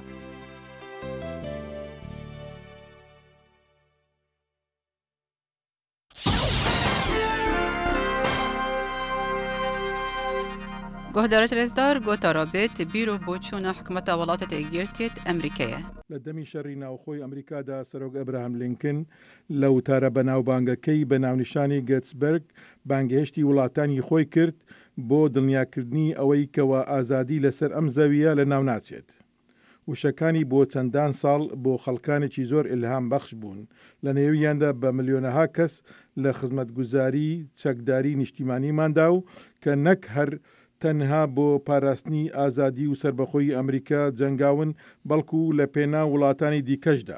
S20: گهدارت رزدار گوتا رابط بیرو بوچون حکومت ولاتت ایگیرتیت امریکیه
S15: لە دەمی شەڕی ناوخۆی ئەمریکادا سەرۆک ئەبراهام لینکن لە وتارە بەناوبانگەکەی بە ناونیشانی گەتسبەرگ بانگهێشتی وڵاتانی خۆی کرد بۆ دڵنیاکردنی ئەوەی کەوە ئازادی لەسەر ئەم زەویە لە ناو ناچێت. وشەکانی بۆ چەندان ساڵ بۆ خەڵکانێکی زۆر ئیلهام بەخش بوون لە نێویاندا بە ملیۆنەها کەس لە خزمەتگوزاری چەکداری نیشتیمانیماندا و کە نەک هەر تەنها بۆ پاراستنی ئازادی و سربەخۆیی ئەمریکا جەنگاون بەڵکو لە پێنا وڵاتانی دیکەشدا.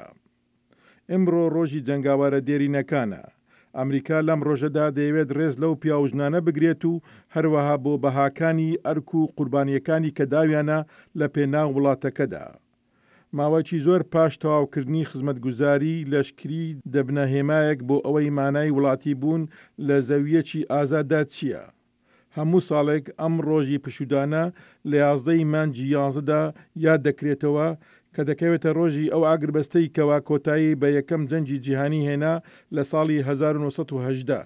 S15: ئەمڕۆ ڕۆژی جەنگاوارە دێرینەکانە. ئەمریکا لەم ڕۆژەدا دەیەوێت ڕێز لەو پیاوژنانە بگرێت و هەروەها بۆ بەهاکانی ئەرک و قوربانیەکانی کە داویانە لە پێنا وڵاتەکەدا. ماوەکی زۆر پاش تەواوکردنی خزمەتگوزاری لەشکری دەبنە هێمایەک بۆ ئەوەی مانای وڵاتی بوون لە زەویەکی ئازاددا چییە؟ هەموو ساڵێک ئەم ڕۆژی پشودانە لە یازدەی مانگی یازدەدا یاد دەکرێتەوە کە دەکەوێتە ڕۆژی ئەو ئاگربەستەی کەوا کۆتایی بە یەکەم جەنگی جیهانی هێنا لە ساڵی هەزار و نۆسەد و هەژدە.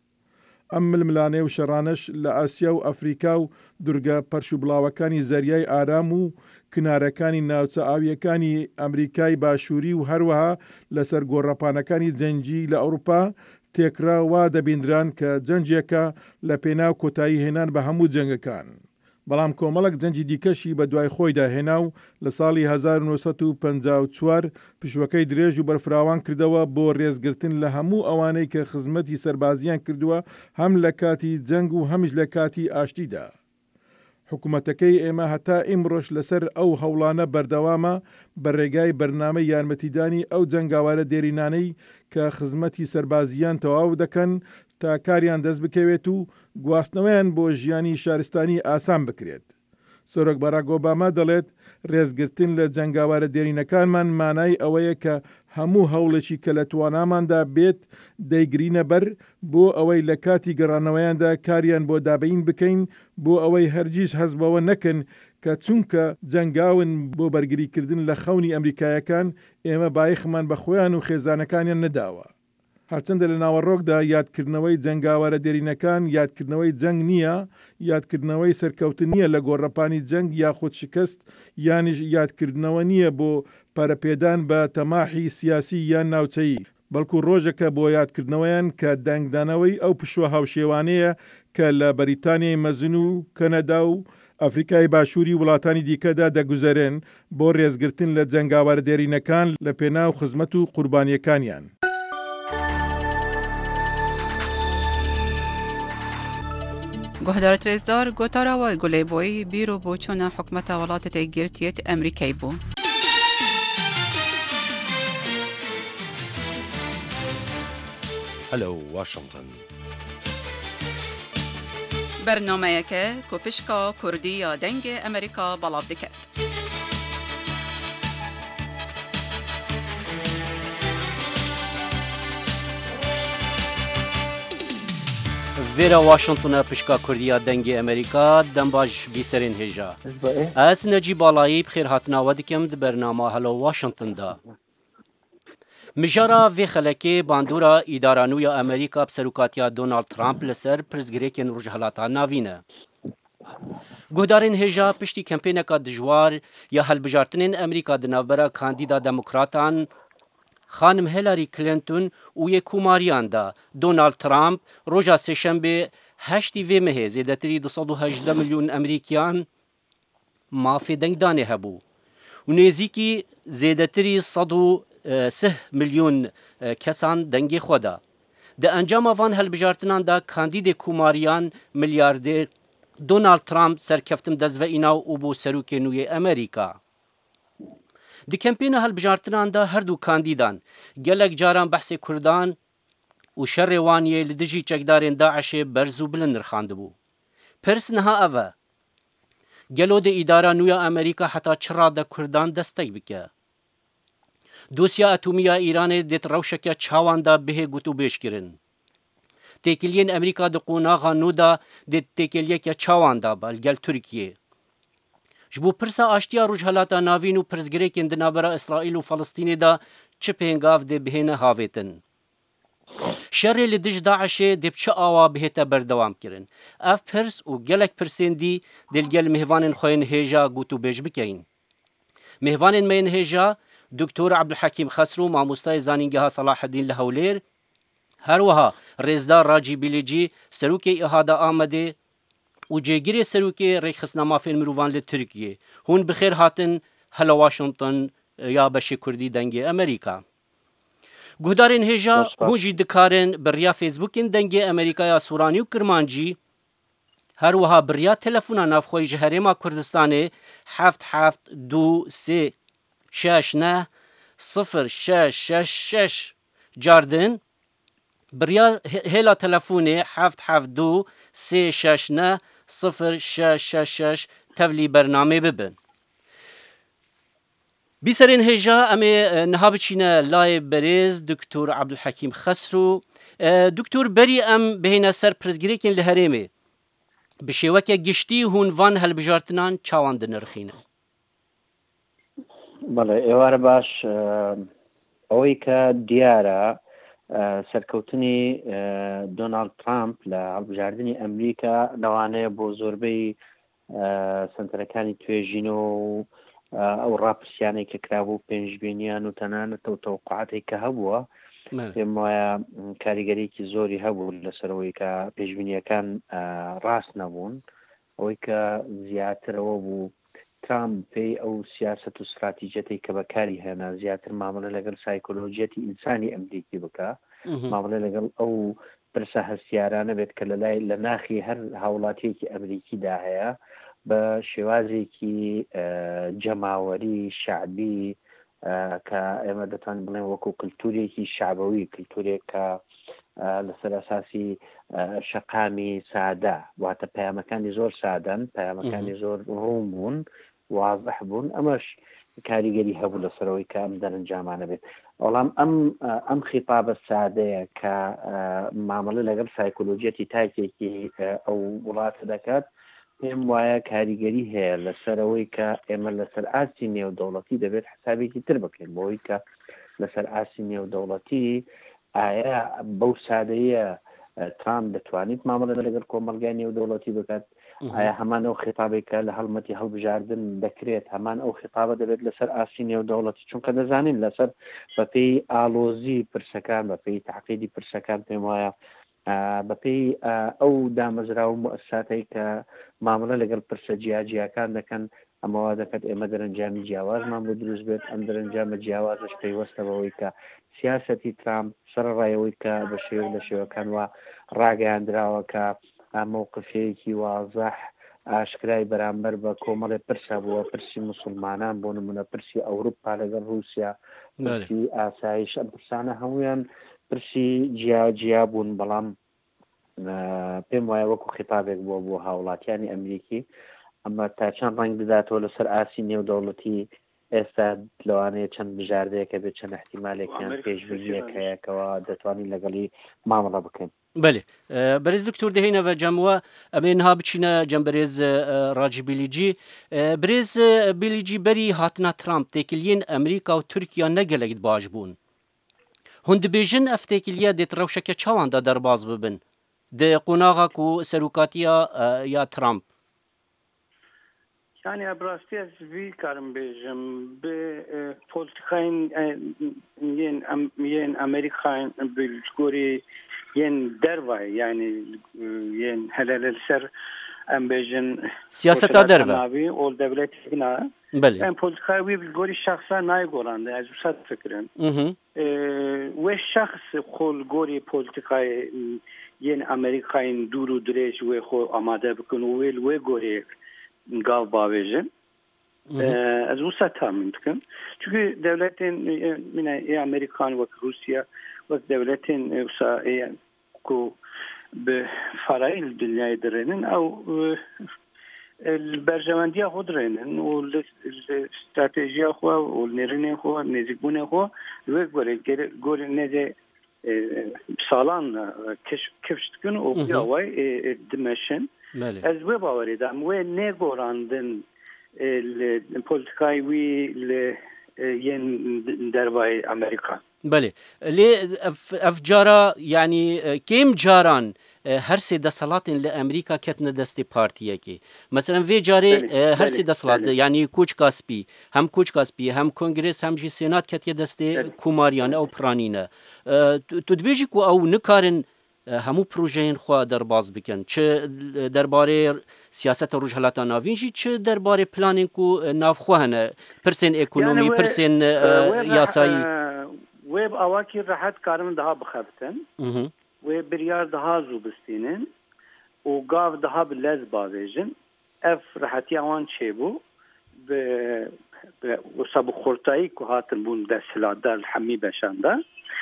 S15: ئەم ململانێ و شەڕانش لە ئاسیا و ئەفریقا و دورگە پەرش و بڵاوەکانی زەریای ئارام و کنارەکانی ناوچە ئاویەکانی ئەمریکای باشووری و هەروەها لەسەر گۆڕەپانەکانی جەنگی لە ئەوروپا تێکرا وا دەبیندران کە جەنجێکە لە پێناو کۆتایی هێنان بە هەموو جەنگەکان. بەڵام کۆمەڵک جەنجی دیکەشی بە دوای خۆیدا هێنا و لە ساڵی هەزار و نۆسەد و پەنجا و چوار پشوەکەی درێژ و بەرفراوان کردەوە بۆ ڕێزگرتن لە هەموو ئەوانەی کە خزمەتی سەربازیان کردووە هەم لە کاتی جەنگ و هەمیش لە کاتی ئاشتیدا. حکوومەتەکەی ئێمە هەتا ئیمڕۆژ لەسەر ئەو هەوڵانە بەردەوامە بە ڕێگای بەرنامەی یارمەتیدانی ئەو جەنگاوارە دێرینانەی کە خزمەتی سەربازیان تەواو دەکەن تا کاریان دەست بکەوێت و گواستنەوەیان بۆ ژیانی شارستانی ئاسان بکرێت. سۆرۆک باراک ئۆباما دەڵێت ڕێزگرتن لە جەنگاوارە دێرینەکانمان مانای ئەوەیە کە هەموو هەوڵێکی کە لە تواناماندا بێت دەیگرینە بەر بۆ ئەوەی لە کاتی گەڕانەوەیاندا کاریان بۆ دابین بکەین بۆ ئەوەی هەرگیز هەزبەوە نەکەن کە چونکە جەنگاون بۆ بەرگریکردن لە خەونی ئەمریکایەکان ئێمە بایخمان بە خۆیان و خێزانەکانیان نەداوە. هەرچەندە لە ناوەڕۆکدا یادکردنەوەی جەنگاوارە دێرینەکان یادکردنەوەی جەنگ نییە، یادکردنەوەی سەرکەوتن نییە لە گۆڕەپانی جەنگ یاخود شکست یانیش یادکردنەوە نییە بۆ پەرەپێدان بە تەماحی سیاسی یان ناوچەیی، بەڵکو ڕۆژێکە بۆ یادکردنەوەیان کە دەنگدانەوەی ئەو پشوە هاوشێوانەیە کە لە بەریتانیای مەزن و کەنەدا و ئەفریقای باشووری وڵاتانی دیکەدا دەگوزارێن بۆ ڕێزگرتن لە جەنگاوارە دێرینەکان لە پێناو خزمەت و قوربانیەکانیان.
S20: گهدار ترزدار گوتارا و گلی بوی بیرو بوچون حکمت ولات تگیرتیت امریکایی بو.
S1: هلو واشنطن.
S20: برنامه که کوپشکا کردی یا دنگ امریکا بلاف دکت.
S9: ویرا واشنطن پشکا کردیا دنگ امریکا دنباش بیسرین هجا. از نجیب بالایی بخیر هاتنا ودکم د برنامه هلو واشنطن دا. مجارا وی خلکی باندورا ادارانوی امریکا بسروکاتیا دونالد ترامپ لسر پرزگریکن رجحلاتا ناوینه. گهدارین هجا پشتی کمپینکا دجوار یا هلبجارتنین امریکا دنابرا کاندیدا دموکراتان خانم هیلاری کلینتون و یک کوماریان دا دونالد ترامپ روژا سهشنبه هشتی وی مه زیدتری دویست و هجده میلیون امریکیان مافی دنگدانه هبو و نزیکی زیدتری صد و سه میلیون کسان دنگی خودا. ده انجام وان هلبجارتنان دا کاندید کوماریان میلیاردر دونالد ترامپ سرکفتم دزو اینا و بو سروک نوی امریکا. دی کمپین هلبجارتنان دا هر دو کاندیدان گلک جاران بحث کردان و شر وانیه لدجی چکدارین داعش برزو بلند رخانده بو. پرس نها اوه گلو ده اداره نویا امریکا حتی چرا ده کردان دستک بکه. دوسیا اتومیا ایران دیت روشکیا چاوان دا به گوتو بیش کرن. تکیلین امریکا ده قوناغا نو دا دیت تکیلیه که چاوان دا بلگل ترکیه. جبو پرسا آشتیا رجحلاتا ناوین و پرزگریکن دنابرا اسرائیل و فلسطین دا چه پینگاف ده بهینه هاویتن. شر لدج داعش ده بچه آوا بهتا بردوام کرن. اف پرس و گلک پرسین دی دلگل مهوانن خوین هیجا گوتو بیش بکین. مهوانن مین هیجا دکتور عبدالحکیم خسرو ماموستای زانینگه صلاح الدین لهولیر هروها رزدار راجی بیلیجی سروک احاده آمده و جگیری سروکی ریخصنامه فیلم روان لترکیه هون بخیر هاتن هلا واشنطن یا بشی کردی دنگ امریکا. گهدارین هجا هون جی دکارن بریا فیسبوکین دنگ امریکا یا سورانی و کرمانجی هەروەها بریا تەلەفۆنە ناوخۆی ji Herêma Kurdistanê heft heft du sê şeş ne sıfır şeş şeş şeş cardin بریا هێلا تەلەفۆنê heft heft du sê şeş ne sıfır şeş şeş şeş tevlî bernamê bibin. بیسەرێن هێژا ئەمێ نها بچینە لای بەرێز دکتۆر عەبدولحەکیم خەسرو. دکتۆر بەری ئەم بهێنە سەر پرزگیرێکین لە هەرێمێ bi şêwekê giştî hûn van helbijartinan çawan dinirxîne.
S21: بەڵێ ئێوارە باش ئەوەی کە دیارە سەرکەوتنی دۆناڵد ترامپ لە هەڵبژاردننی ئەمریکا لەوانەیە بۆ زۆربەی سنتەرەکانی توێژینەوە و ئەو ڕاپرسیانێک کە کرابوو پێنجبینیان و تەنانەتەوە تەوقعاتێک کە هەبووە پێم وایە کاریگەریەکی زۆری هەبوو لەسەرەوەی کە پێشبینیەکان ڕاست نەبوون ئەوەی کە زیاترەوە بوو ترامپ پێی ئەو سیاست و استراتیجەتی کە بەکاری هێنا زیاتر مامەڵە لەگەڵ سایکۆلۆژیەتی ئینسانی ئەمریکی بکە مامەڵە لەگەڵ ئەو پرسە هەستیارانە بێت کە لەلای لە ناخی هەر هاوڵاتیەکی ئەمریکیدا هەیە بە شێوازێکی جەماوەری شعبی کە ئێمە دەتوان بڵێن وەکو کللتورێکی شعبەوی کللتورێک کە لەسەر ئەساسی شەقامی سادە واتە پەیامەکانی زۆر سادەن پەیامەکانی زۆر ڕوون بوون واضح بوون ئەمەش کاریگەری هەبوو لەسەرەوەی کە ئەم دەرەنجامانە بێت بەڵام ئەم ئەم خیتابە سادەیە کە مامەڵە لەگەڵ سایکۆلۆژیەتی تایکێکی ئەو وڵاتە دەکات پێم وایە کاریگەری هەیە لەسەرەوەی کە ئێمە لەسەر ئاسی نێودەوڵەتی دەبێت حسابێکی تر بکەین بۆی کە لەسەر ئاسی نێودەوڵەتی ئایا بەو سادەیە ترامپ دەتوانیت مامەڵە لەگەڵ کۆمەلگای نێودەوڵەتی بکات ئایا هەمان ئەو خێتابێکە لە هەڵمەتی هەڵبژاردن دەکرێت هەمان ئەو خێتابە دەبێت لەسەر ئاسی نێودەوڵەتی چونکە دەزانین لەسەر بەپێی ئالۆزی پرسەکان بەپێی تەعقیدی پرسەکان پێم وایە بەپێی ئەو دامەزرا و مؤسساتەی کە مامەڵە لەگەڵ پرسە جیاجیاکان دەکەن ئەمەوا دەکات ئێمە دەرەنجامی جیاوازمان بۆ دروست بێت ئەم دەرەنجامە جیاوازش پەیوەستە بەوەی کە سیاسەتی ترامپ سەرڕایەوەی کە بە شێو لە شێوەکان وە ڕاگەیاندراوە کە مووقفەیەکی وازەح ئاشکرای بەرامبەر بە کۆمەڵێ پرسە بووە پرسی موسڵمانان بۆ نمونە پرسی ئەوروپا لەگەڵ رووسیا پرسی ئاسایش ئەم پرسانە هەمویان پرسی جیاجیا بوون بەڵام پێم وایە وەکو خیتابێک بووە بۆ هاوڵاتیانی ئەمریکی ئەمە تا چەند ڕنگ بداتەوە لەسەر ئاسی نێودەوڵەتی ئێستا لەوانەیە چەند بژاردەیەکە بێت چەند احتیمالێکیان پێشبینیەک هەیەکەوە دەتوانین لەگەڵی مامەڵە بکەین.
S9: بله برز دکتور دهینه و جمعه امین ها بچینه جم برز راجی بیلیجی برز بیلیجی بری هاتنا ترامپ تکلین امریکا و ترکیه نگلگید باش بون هند بیجن افتکلیه دیت روشک چوان دا در باز ببن ده قناغا کو سروکاتیا یا ترامپ
S4: yani abrasti az vi karım bejim be politikayn yen yen Amerikan bilgori yen dervay yani yen helal ser em bejin
S9: siyaseta derve
S4: abi ol devlet bina ben politikayı bilgori şahsa nay goran az usat fikrim ve şahs kol gori politikayı yen Amerikan duru direş ve xo amade bikun ve ve gori gav bavêjin ez wisa tahmin dikim çünkü devletên mine ê Amerikan wek Rusya wek devletên wisa ê ku bi farayî li dinyayê dirênin ew li berjewendiya xwe dirênin û li stratejiya xwe û li nêrînê xwe nêzîkbûnê xwe li wê gorê gorê nêzê salan kevş dikin û ya way dimeşin ez wê bawerê dam wê negorantin politikayê wî li yên dervayê Amerîka.
S9: Belê lê ev cara yanî kêm caran her sê desalatên li Amerîka ketine destê partiyekê. Mesela vê carê her sê desalat yanî Koçka Spî hem Koçka Spî hem Kongres hem jî Senat ketiye destê komariyan ew piranîne. Tu dibêjî ku ew nikarin همو پروژهین خوا درباز بکن چه درباره سیاست روجهلاتا ناوین جی چه درباره پلانین کو نافخوا هنه پرسین اکونومی پرسین یاسایی
S4: ویب اواکی راحت کارم daha بخفتن و بریار daha زو بستینن و گاو دها بلز باویجن اف راحتی آوان چه بو به وصاب خورتایی که هاتن بون در سلاده الحمی بشنده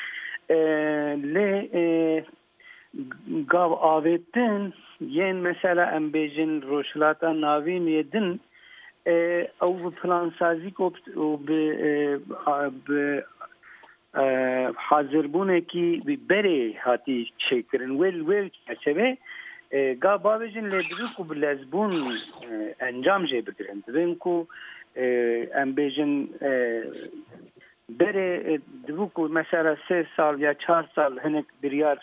S4: لی گاو آویتن ین مثلا ام بیجن روشلاتا ناوین یدن او پلانسازی کو به حاضر بونه کی بری هاتی چکرن ویل ویل چه گاو باویجن لیدرو کو بلزبون انجام جه بگیرن دبین کو ام بیجن بره دبو کو مثلا سه سال یا چهار سال هنک بریار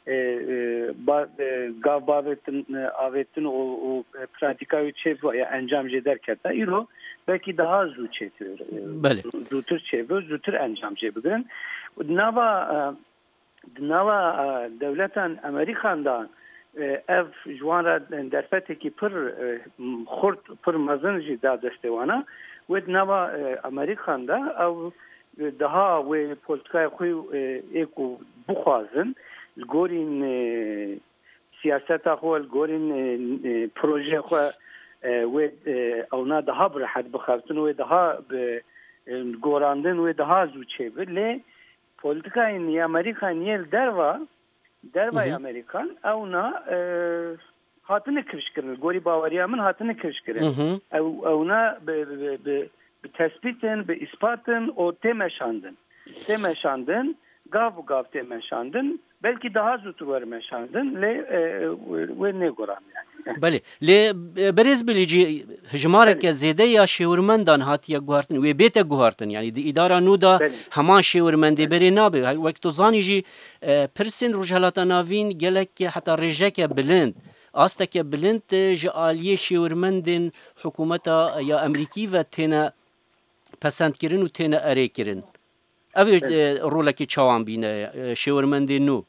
S4: گاو باویتن آویتن و پراتیکای چه و یا انجام جه در کرده ایرو belki daha زود چطور زودتر چه و زودتر انجام چه بگیرن نوا نوا دولتان امریکاندان ev جوان در فته کی پر خورد پر مزن جی دادستوانا و نوا امریکاندا او daha و پولیتیکای خو اکو بخوازن گورین سیاست خو گورین پروژه خو و اونا daha براحت بخاطن و daha گوراندن و daha زود چه بله پولیتیکای نی امریکا نیل دروا دربای امریکان اونا هاتنه کشکرن گوری باوریا من هاتنه کشکرن او اونا به تثبیتن به اثباتن او تمشاندن تمشاندن گاو گاو تمشاندن belki daha زود ورمشاندن ل و نگوران yani
S9: بله ل برز بلیجی هجمارک زیده یا شورمندان هاتیا گوهرتن و بیت گوهرتن یعنی دی اداره نودا همان شورمنده بری نابه وقت زانی جی پرسن رجالات ناوین گلک حتی رجک بلند آستک بلند جالی شورمندن حکومت یا امریکی و تینا پسند کرن و تینا اره کرن اوی رولکی چوان بینه شورمنده نو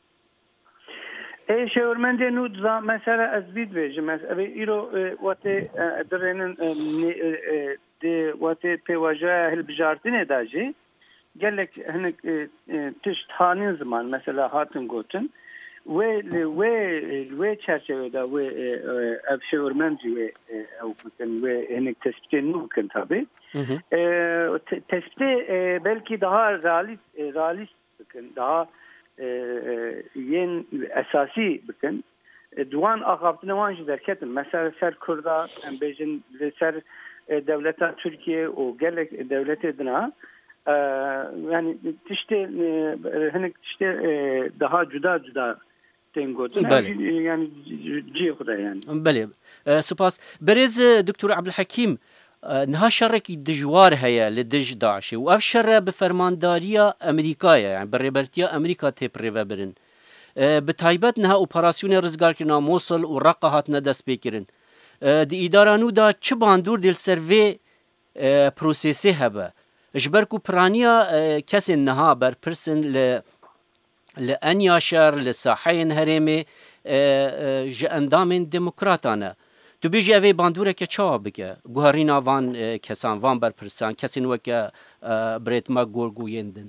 S4: ای شورمنده نو مثلا از بید ویجه مثلا ایرو وقت درنن وقت پیواجه هل بجارتین داجی گلک هنک تشت هانین زمان مثلا هاتن گوتن و و و چرچه دا و اف شورمنده و او ممکن و هنک تثبیت نو ممکن تابه تثبیت belki daha realist realist bakın daha yen esasi bakın duan akabtına vanjı derketin mesela ser Kurda embejin ser devleta Türkiye o gelek devlet edina yani işte hani işte daha cüda cüda yani جي خدا يعني
S9: بله سپاس برز دكتور عبد الحكيم نها شركي دجوار هيا لدج داعش و اف شر بفرمانداريا امريكايا يعني بريبرتيا امريكا تبريفا برن بتايبت نها اوبراسيون رزگار كنا موصل و رقه هاتنا دست بكرن دي ادارانو دا چه باندور دل سروي پروسيسي هبا اجبركو برانيا كسن نها بر پرسن ل لأنياشر لساحين هرمي جاندامين ديمقراطانا تو بيجي اوي باندوره که چاوا بکه گوهرینا وان کسان وان بر پرسان کسین وکه بريت ما گورگو يندن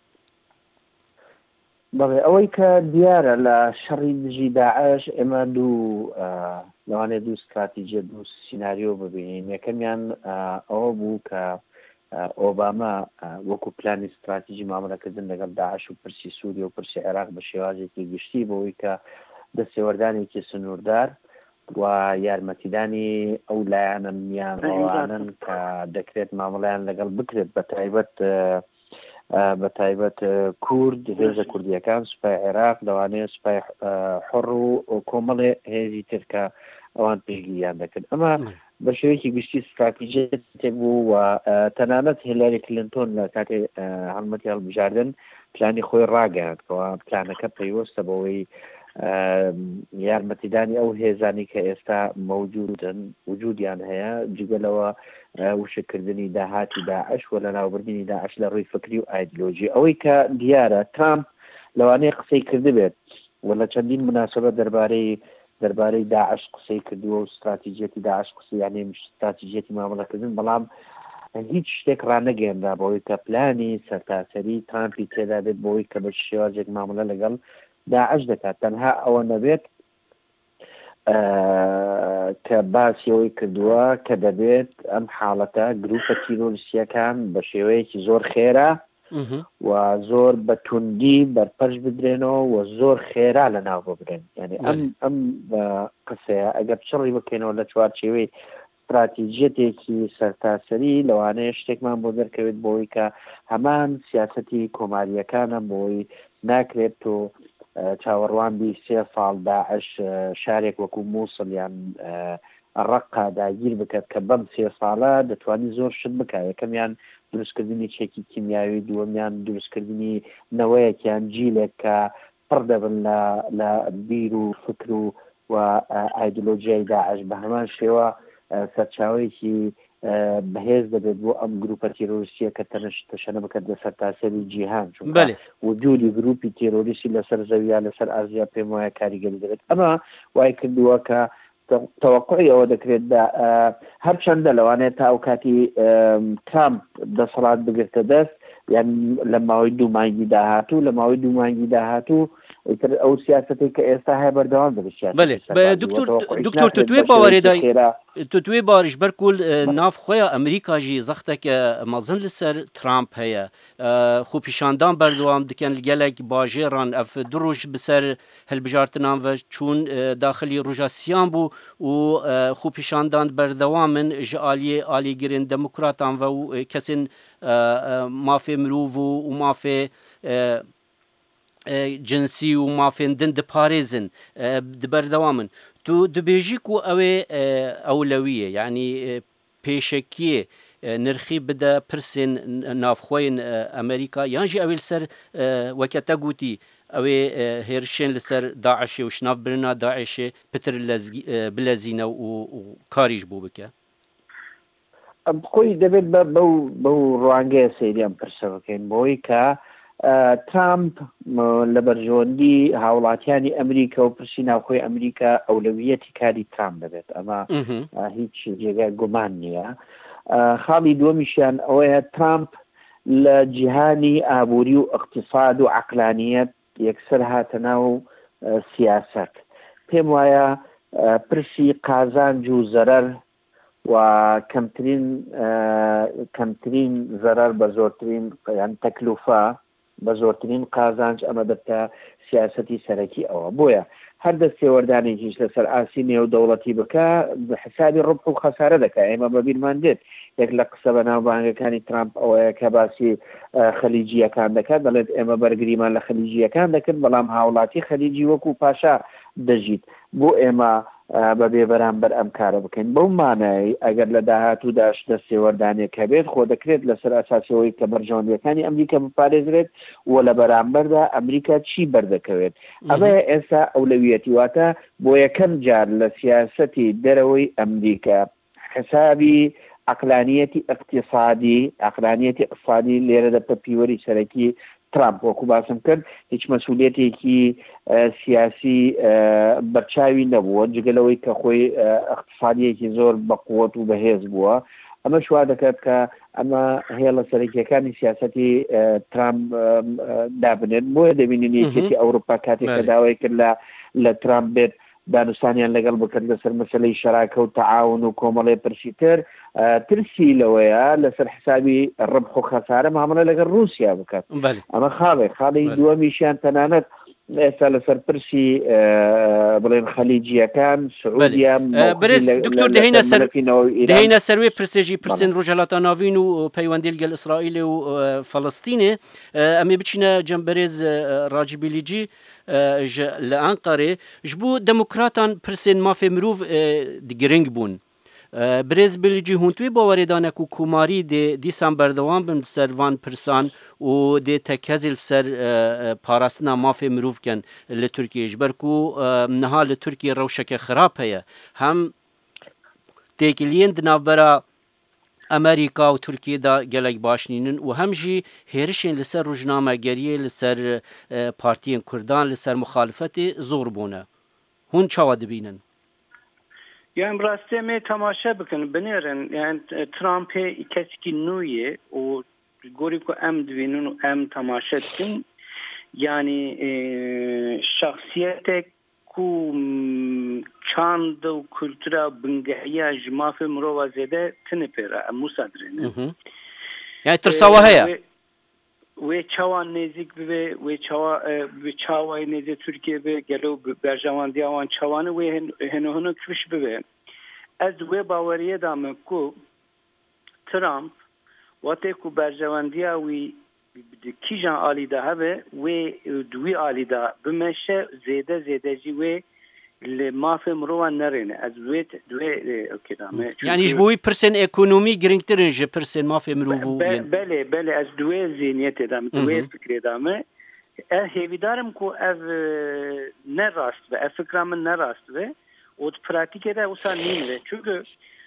S21: بله اوی که دیاره لشری دجی داعش اما دو لوانه دو استراتیجی دو سیناریو ببینیم یکمیان او بو که اوباما وەکو پلانی استراتیژی مامەڵەکردن لەگەڵ داعش و پرسی سووریە و پرسی عێراق بە شێوازێکی گشتی بەوەی کە دەستێوەردانێکی سنووردار و یارمەتیدانی ئەو لایەنە میانڕەوانن کە دەکرێت مامەڵەیان لەگەڵ بکرێت بە تایبەت بە تایبەت کورد هێزە کوردیەکان سوپای عێراق لەوانەیە سوپای حڕ و کۆمەڵێ هێزی تر کە ئەوان پێشگیریان دەکرد ئەمە بە شێوەیەکی گشتی استراتیژی تێبوو و تەنانەت هیلاری کلینتۆن لە کاتێ هەڵمەتی هەڵبژاردن پلانی خۆی ڕاگەیاندکەوە پلانەکە پەیوەستە بەوەی یارمەتیدانی ئەو هێزانی کە ئێستا مەوجودن وجودیان هەیە جگەلەوە وشکردنی داهاتی داعش و لە ناوبردنی داعش لە ڕووی فکری و ئایدیۆلۆژی ئەوەی کە دیارە ترامپ لەوانەیە قسەی کردبێت و لە چەندین مناسبە دەربارەی دەربارەی داعش قسەی کردووە و استراتیژیەتی داعش قسەی یعنی استراتیژیەتی مامەڵەکردن بەڵام هیچ شتێک ڕانەگەێنرا بەوەی کە پلانی سەرتاسەری ترامپی تێدا بێت بەوەی کە بە شێوازێک مامەڵە لەگەڵ داعش دەکات تەنها ئەوە نەبێت کە باسیەوەی کردووە کە دەبێت ئەم حاڵەتە گروپە تیرۆریستیەکان بە شێوەیەکی زۆر خێرا و زۆر بە توندی بەرپەرش بدرێنەوە و زۆر خێرا لە ناو ببرێن یعنی ئەم ئەم قسەیە ئەگەر چڕی بکەینەوە لە چوارچێوەی استراتیژیەتێکی سەرتاسەری لەوانەیە شتێکمان بۆ دەرکەوێت بۆی کە هەمان سیاسەتی کۆماریەکانە بۆی ناکرێت تۆ چاوەڕوان سێ ساڵ داعش شارێک وەکو مووسڵ یان ڕقا داگیر بکات کە بەم سێ ساڵە دەتوانانی زۆر شت بکات یەکەمیان دروستکردنی چێکی کیمیاوی دووەمیان دروستکردنی نەوەیەکیان جیلێک کە پڕ دەبن لە بیر و فکر و و ئایدۆلۆژیای داعش بە هەمان شێوە سەرچاوەیەکی بەهێز دەبێت بۆ ئەم گروپە تیرۆریستیە کە تەشەنە بکات لە سەرتاسەری جیهان وجودی گروپی تیرۆریستی لەسەر زەویە لەسەر ئازیا پێم وایە کاریگەری دەبێت ئەمە وای کردووە کە تەوەقعی ئەوە دەکرێت هەرچەندە لەوانێت تا ئەو کاتی ترامپ دەسەڵات بگرتە دەست یان لە ماوەی دوو مانگی داهاتوو لە ماوەی دوو مانگی داهاتوو ئەو سیاسەتی کە ئێستا هەیە بەردەوام
S9: دەبێت دکتۆر تو توێ باوەڕێدا تو توێ باریش بەرکول نافخۆیە ئەمریکاژی زەختێکە مەزن لەسەر ترامپ هەیە خۆپیشاندان بەردەوام دکەن گەلێک باژێڕان ئەف دوو ڕۆژ بەسەر هەلبژارتنان و چوون داخلی ڕۆژاسیان بوو و خۆپیشاندان بەردەوامن ژ ئالیێ ئالیگرن دەموکراتان و کەسین مافێ مرۆڤ و مافێ جنسی و مافێندن دپارێزن بەردەوامن تو دبێژیک و ئەوێ ئەولەویە یعنی پێشەکیە نرخی بدە پرسێن نافخۆین ئەمریکا یانژی ئەوێ لەسەر وەکەتە گوتی ئەوێ هێرشێن لەسەر داعشێ و شناف برنا داعشێ پتر بلەزینە و کاریش بوو بکە
S21: خۆی دەبێت بەو ڕوانگەیە سەیریان پرسە بکەین بۆی کە ترامپ لە بەرژەوەندی هاوڵاتیانی ئەمریکا و پرسی ناوخۆی ئەمریکا ئەولەویەتی کاری ترامپ دەبێت ئەمە هیچ جێگای گومان نییە خاڵی دووەمیشیان ئەوەیە ترامپ لە جیهانی ئابووری و اقتصاد و عەقلانیەت یەکسەر هاتە ناو سیاسەت پێم وایە پرسی قازانج و زەرەر و کەمترین کەمترین زەرەر بە زۆرترین یان تەکلوفە بە زۆرترین قازانج ئەمە دەبتە سیاسەتی سەرەکی ئەوە بۆیە هەر دەستێوەردانێکیش لەسەر ئاسی نێودەوڵەتی بکە حسابی ڕبح و خەسارە دەکات ئێمە بەبیرمان دێت یەک لە قسە بەناوبانگەکانی ترامپ ئەوەیە کە باسی خەلیجیەکان دەکات دەڵێت ئێمە بەرگریمان لە خەلیجیەکان دەکرد بەڵام هاوڵاتی خەلیجی وەکو پاشا دەژیت بۆ ئێمە بەبێ بەرامبەر ئەم کارە بکەین بەو مانای ئەگەر لە داهاتووداش دەستێوەردانێک هەبێت خۆ دەکرێت لەسەر ئەساسەوەی کە بەرژەوەندیەکانی ئەمریکا بپارێزرێت و لە بەرامبەردا ئەمریکا چی بەردەکەوێت ئەمە ئێستا ئەولەویەتی واتە بۆ یەکەم جار لە سیاسەتی دەرەوەی ئەمریکا حسابی عقلانیەتی اقتصادی عقلانیەتی اقتصادی لێرە دەبتە پیوەری سەرەکی ترامپ وەکو باسم کرد هیچ مەسئولیەتێکی سیاسی بەرچاوی نەبووە جگەلەوەی کە خۆی اقتصادیەکی زۆر بەقووەت و بەهێز بووە ئەمە شوا دەکات کە ئەمە هێڵە سەرەکیەکانی سیاسەتی ترامپ دابنێت بۆیە دەبینین یەکێتی ئەوروپا کاتێک کە داوای کرد لە ترامپ بێت دانوستانیان لەگەڵ بکرد لەسەر مەسەلەی شەراکە و تەعاون و کۆمەڵێ پرسیتر ترسی لەوەیە لەسەر حسابی ڕبح و خەسارە مامەڵە لەگەڵ رووسیا بکات ئەمە خاڵێ خاڵی دووەمیشیان تەنانەت ئێستا لەسەر پرسی بڵێن خەلیجیەکان سعودیا
S9: بەرز دکتۆر دەهێنە سەر دەهێنە سەروێ پرسێژی پرسێن ڕۆژهەڵاتە ناوین و پەیوەندی لەگەڵ ئیسرائیل و فەڵەستینێ ئەمێ بچینە جەمبەرێز ڕاجبیلیجی لە ئەنقەرێ ji bo demokratan pirsên mafê mirov girîng bûn birêz bilîcî hûn tu bawerêdane ku komarî dê dîsan berdewam bin ser van pirsan û dê tekezîl ser parastina mafê mirov ken li Tirkiyê ji ber ku niha li Tirkiye rewşeke xirab heye hem têkiliyên di navbera ئەمریکا و تورکیەدا gelek başnînin û hem jî hêrişên li ser rojnamegeriyê li ser partiyên Kurdan li ser muxalifetê zor bûne hûn çawa dibînin
S6: yani rastî em ê temaşe bikin binêrin yani Trumpê kesekî nû yê û gorî ku em dibînin û em temaşe dikin yani şexsiyetek ku چاند و کلتورا بنگهیا جماف مرو زده تنپیرا مصادرین
S9: یعنی ترساوه هیا
S6: و چوان نزیک به و چوا و چوای نزیک ترکیه به گلو برجوان دیوان چوان و هنو هنو کش به از و باوریه دام کو ترامپ وقتی کو برجوان دیوی کیجان عالی ده هبه و دوی عالی ده بمشه زیده زیده جی و لماف مروان نرینه از ویت دوی کدامه
S9: یعنی جبوی پرسن اکونومی گرینگترین جه پرسن ماف مروو
S6: بله بله از دوی زینیت دام دوی فکر دامه هیویدارم کو اف نراست و اف فکرام نراست و او پراتیکه ده اوسا نیمه چون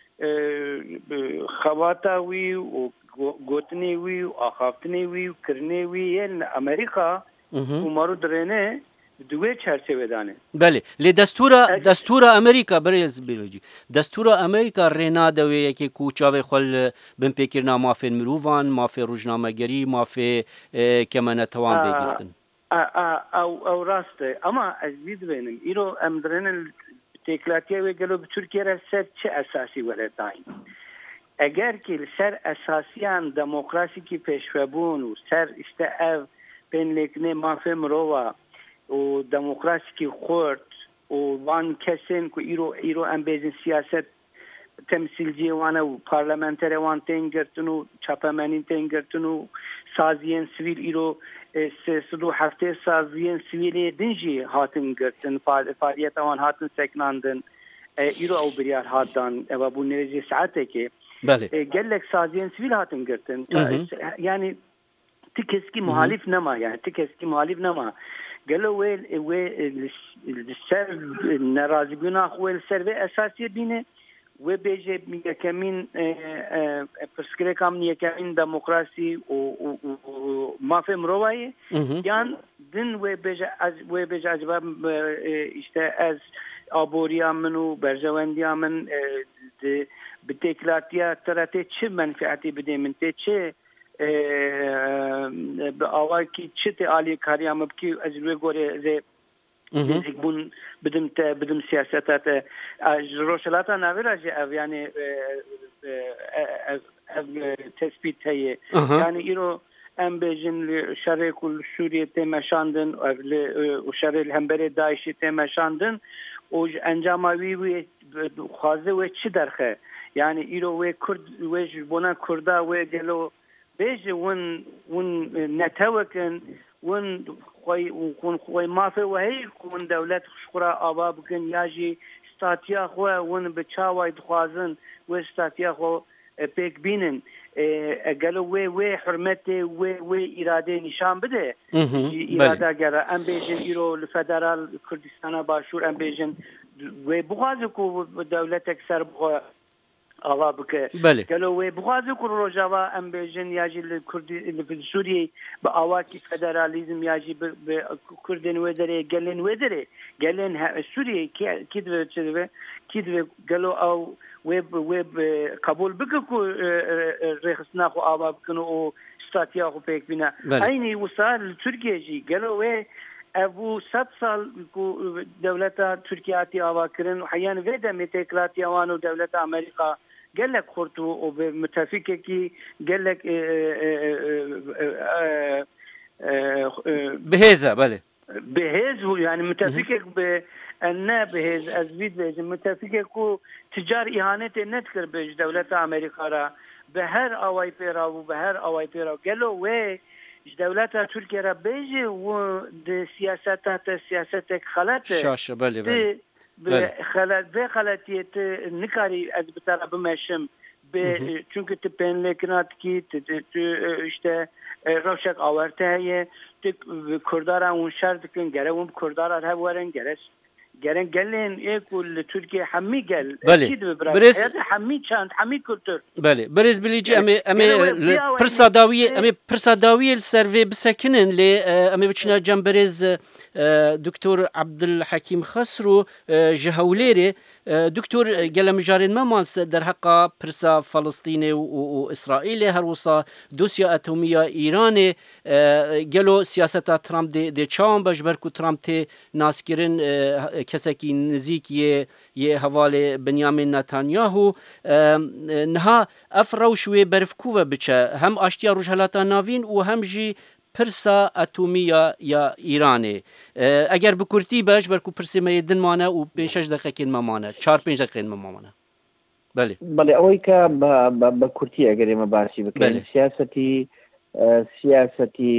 S6: خواتا وی و گوتنی وی و آخافتنی وی و کرنی وی یعنی امریکا امارو درنه دوی چرچه دانه
S9: بله لی دستور دستور امریکا بریز بیولوژی دستور امریکا رنا دوی یکی کوچاوی خل بن پیکرنا مافی مروان مافی روزنامه‌گری مافی کمان توان بگیرتن
S6: او او راسته اما از بید بینم ایرو امدرن تکلاتیه و گلو به ترکیه را سر چه اساسی ولی دایم اگر که سر اساسیان دموکراسی کی پیشوبون و سر işte ev benlikne mafya mrova و دموکراسی کی خورد و وان کسین کو ایرو ایرو ام بیزن سیاست تمثیلجی وانه و پارلمانتر وان تنگرتن و چاپمنین تنگرتن و سازین سویل ایرو سدو هفته سازین سویل دنجی هاتن گرتن فعالیت وان هاتن سکناندن ایرو او بریار هاتن و بو نرجی ساعته که
S9: بله
S6: گلک سازین سویل هاتن گرتن یعنی تکسکی مخالف نما یعنی تکسکی مخالف نما قالوا ويل ويل السر نرازي بنا خويل السر اساسي بينه وبيجي كمين بسكري كامنيه كمين ديمقراطي وما في مروي يعني دين وبيجي وبيجي اجباب işte از ابوريا منو برجوانديا من بتكلاتيا ترى چه منفعتي بده من چه به آوای کی چه عالی کاریام بکی از روی گوره ز بون بدم تا بدم سیاستات روشلات ناوراج یعنی تثبیت هی یعنی ایرو ام بیجن شرع کل سوریه تماشاندن و شرع همبر داعشی تماشاندن و انجاماوی و خوازه و چه درخه یعنی ایرو و کرد و جبونا کردا و گلو بيجي ون ون نتوكن ون خوي ون خوي ما في وهي ون دولت شقرا ابابكن ياجي ستاتيا خو ون بچاوي دخوازن و ستاتيا خو بيك بينن قالوا وي وي حرمتي وي وي اراده نشان بده اراده غير ام بيجن ايرو الفدرال كردستان باشور ام بيجن و بغازكو دولتك سرب آوا بکه کلوی بخوازی کر روجاوا ام بیجن یاجی لکردی لفسوری با آواکی فدرالیزم یاجی به کردن ودره گلن ودره گلن سوری کی کی دو چه کی دو گلو او وب وب قبول بکه کو رخصنا خو آوا بکنه او استاتیا خو پیک بینا اینی وصل ترکیه جی گلوی ابو صد سال کو دولتا ترکیاتی آوا کرن حیان ودا متکلاتی آوانو دولتا امریکا قال لك خرطو ومتفقة كي قال لك
S9: بهذا بله
S6: بهذا يعني متفقة بأن بهذا أزبيد بهذا متفقة كو تجار إهانة نذكر بج دولة أمريكا را بهر أواي بيرا وبهر أواي بيرا قالوا وين دولة تركيا را بيجي ود سياستها سياستك خلت
S9: شاشة بله بله
S6: خلات به خلاتیت نکاری از بتر بمشم به چون که تپن لکنات کی işte روشک آورته هی کردار اون شرط کن گره اون کردار ها ورن گرس گرن گلن یکول ترکیه حمی گل
S9: اكيد برز
S6: حمی چند حمی کلتور
S9: بله برز بلیجی امی امی پرساداوی امی پرساداوی السروی بسکنن لی امی بچنا جنبرز دكتور عبد الحكيم خسرو جهوليري دكتور قال مجارين ما مالس در حقا برسا فلسطيني وإسرائيل هروسا دوسيا أتومية إيراني قالوا سياسة ترامب دي, دي چاوم بجبر كو ترامب تي ناسكرين کەسێکی نزیکیە یە هەواڵێ بنیامین نەتانیاهو نها ئەف ڕەوشوێ بەرفکووە بچە هەم ئاشتیا ڕۆژهەڵاتە ناوین و هەمژی پرسا ئەتومیە یا ئیرانێ ئەگەر بکورتی بەش بەرکو پرسیمەیە دنمانە و پێ شەش دقەکەین مەمانە چار پێنج دقەکەین مەمانە بەێ
S21: بەڵێ ئەوەی کە بە کورتی ئەگەر ئێمە باسی بکەین سیاسەتی سیاسەتی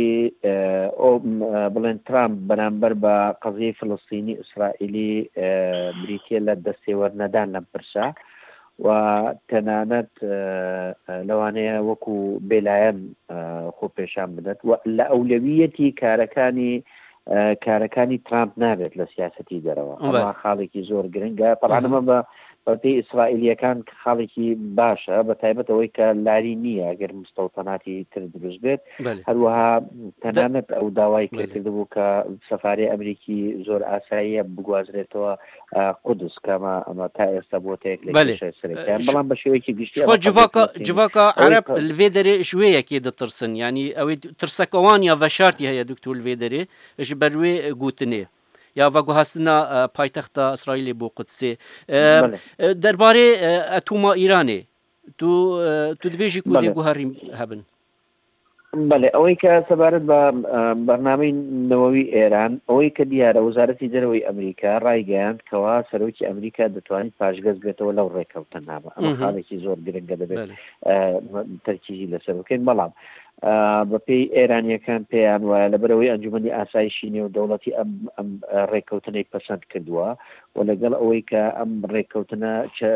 S21: بڵێن ترامپ بەرامبەر بە قەزیی فلسطینی ئیسرائیلی بریتیە لە دەستێوەرنەدان لەم پرسا و تەنانەت لەوانەیە وەکو بێلایەن خۆ پێشان بدات و لە ئەولەویەتی کارەکانی کارەکانی ترامپ نابێت لە سیاسەتی دەرەوە ئەمە خاڵێکی زۆر گرنگە پەڕانەمە بە بەپێی ئیسرائیلیەکان خاڵێکی باشە بە تایبەتەوەی کە لاری نییە ئەگەر مستەوتەناتی تر دروست بێت هەروەها تەنانەت ئەو داوای کردبوو کە سەفاری ئەمریکی زۆر ئاساییە بگوازرێتەوە قودس کەمە ئەمە تا ئێستا بۆتەیەک لە بەڵام بە شێوەیەکی گشتی
S9: جڤاکە عەرەب لەوێ دەرێ شوەیەکی دەترسن ینی ئەوەی ترسەکەوان یا ڤەشارتی هەیە دکتور لەوێ دەرێ ژ بەروێ گوتنێ یا وەگوهاستنا پایتەختە ئیسرائیلی بۆ قودسێ دەربارەی ئەتوما ئیرانێ تو تو دبێژی کو دێگوهەڕیم هەبن
S21: بەڵێ ئەوەی کە سەبارەت بە بەرنامەی نەوەوی ئێران ئەوەی کە دیارە وەزارەتی دەرەوەی ئەمریکا ڕایگەیاند کەوا سەرۆکی ئەمریکا دەتوانێت پاشگەز بێتەوە لەو ڕێکەوتە نامە ئەمە خاڵێکی زۆر گرنگە دەبێت تەرکیزی لەسەر بکەین بەڵام بەپێی ئێرانیەکان پێیان وایە لەبەرەوەی ئەنجومەنی ئاسایشی نێو دەوڵەتی ئەم ڕێککەوتنەی پەسەند کردووە و لەگەڵ ئەوەی کە ئەم ڕێککەوتنە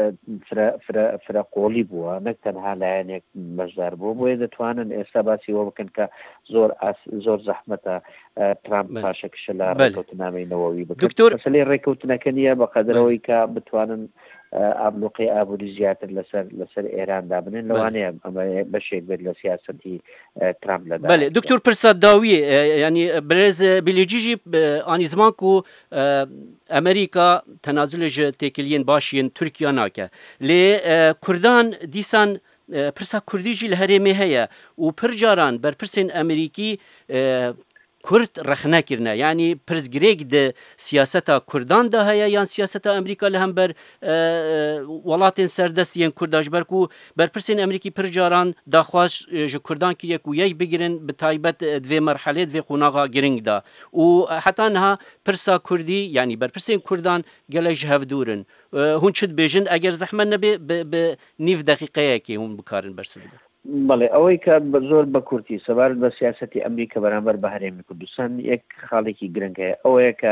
S21: فرەقۆڵی بووە نەک تەنها لایەنێک بەشدار بووە بۆیە دەتوانن ئێستا باسیەوە بکەن کە زۆر زۆر زەحمەتە ترامپ پاشەکشە لە ڕێککەوتنامەی نەوەوی بکەن مەسەلەی ڕێککەوتنەکە نییە بەقەدرەوەی کە بتوانن ئابلوقی ئابووری زیاتر لەسەر لەسەر ئێراندا بنێن لەوانەیە ئەمە بەشێک بێت لە سیاسەتی ترامپ لەدا
S9: بەێ دکتور پرسا داویە ینی برێز بیلێجیژی ئانی زمان و ئەمریکا تەنازلێژ تێکلیên باشیên تورکیا ناکە لێ کوردان دیسان پرسا کوردیژی لە هەرێمێ هەیە و پرجاران بەرپرسên ئەمریکی کورد رەخنەکردنە ینی پرسگرێک د سیاسەتا کورداندا هەیە یان سیاسەتا ئەمریکا لە هەمبەر وڵاتên سەردەستیên کورداش بەرک و بەرپرسên ئەمریکی پرجاران داخواز ji کوردان کiriye ku yek bigirin bi taybet divê merhelê divê qunaxa giring da û heta niha pirsa Kurdî yanî berpirsên Kurdan gelek ji hevdûrin hûn çi dibêjin eger zehmet nebe bi nîv deqîqeyekê hûn bikarin bersi bidin
S21: بەڵێ ئەوەی کە زۆر بە کورتی سەبارەت بە سیاسەتی ئەمریکا بەرامبەر بە هەرێمی کوردستان یەک خاڵێکی گرنگ هەیە ئەوەیە کە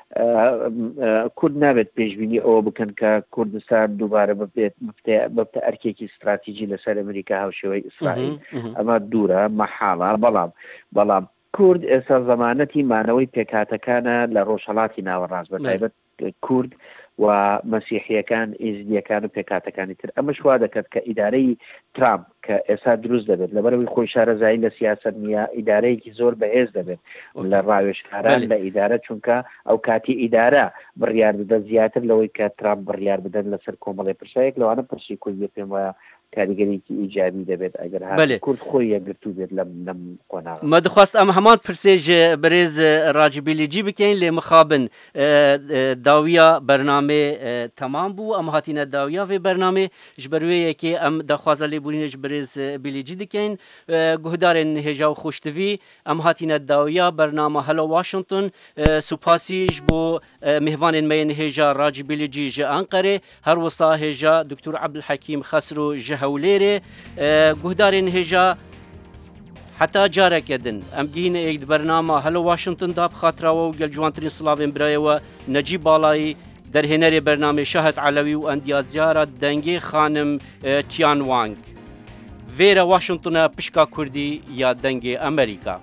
S21: کورد نابێت پێشبینی ئەوە بکەن کە کوردستان دووبارە ببێت ببتە ئەرکێکی استراتیژی لەسەر ئەمریکا هاوشێوەی ئیسرائیل ئەمە دوورە مەحاڵە بەڵام بەڵام کورد ئێستا زەمانەتی مانەوەی پێکهاتەکانە لە ڕۆژهەڵاتی ناوەڕاست بە تایبەت کورد و مەسیحیەکان ئیزدیەکان و پێکاتەکانی تر ئەمە شوا دەکات کە ئیدارەی ترامپ کە ئێستا دروست دەبێت لەبەرەوەی خۆی شارەزایی لە سیاست نییە ئیدارەیەکی زۆر بەهێز دەبێت لە ڕاوێژکاران لە ئیدارە چونکە ئەو کاتی ئیدارە بڕیار بدە زیاتر لەوەی کە ترامپ بڕیار بدەن لەسەر کۆمەڵی پرسایەک لەوانە پرسی کوردی پێم وایە کاریگەریکی ئیجابی دەبێت ئەگەر هات کورد خۆی یەکگرتوو بێت لەم قۆناغ
S9: مە دەخواست ئەم هەمان پرسێژ بەرێز ڕاجبیلیجی بکەین لێ مخابن داویە بەرنامێ تەمام بوو ئەم هاتینە داویە vê بەرنامێ ji ber wê yekê em daxwaza lêbûrînê ji birêz bilêcî dikin guhdarên hêja û xweştivî em hatîne dawiya bernama Hello Washington supasî ji bo mêhvanên me yên hêja Racî Bilîcî ji Enqerê her wisa hêja Dr. Ebdulhekîm Xesro ji Hewlêrê guhdarên hêja heta careke din em gihîne êk di bernama Hello Washington da bixatirawe û gelciwantirîn silavên birayê we Necîb Balayî derhênerê bernamê Şahet Elewî û endiyaziyara dengê xanim Tian Wang vê re Washingtona pişka Kurdî ya dengê Amerîka.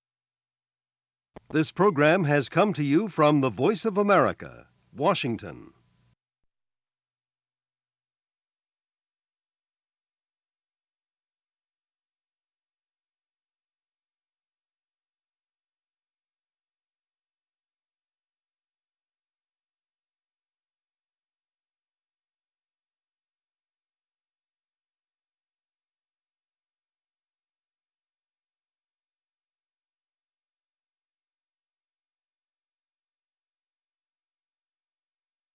S1: This program has come to you from the Voice of America, Washington.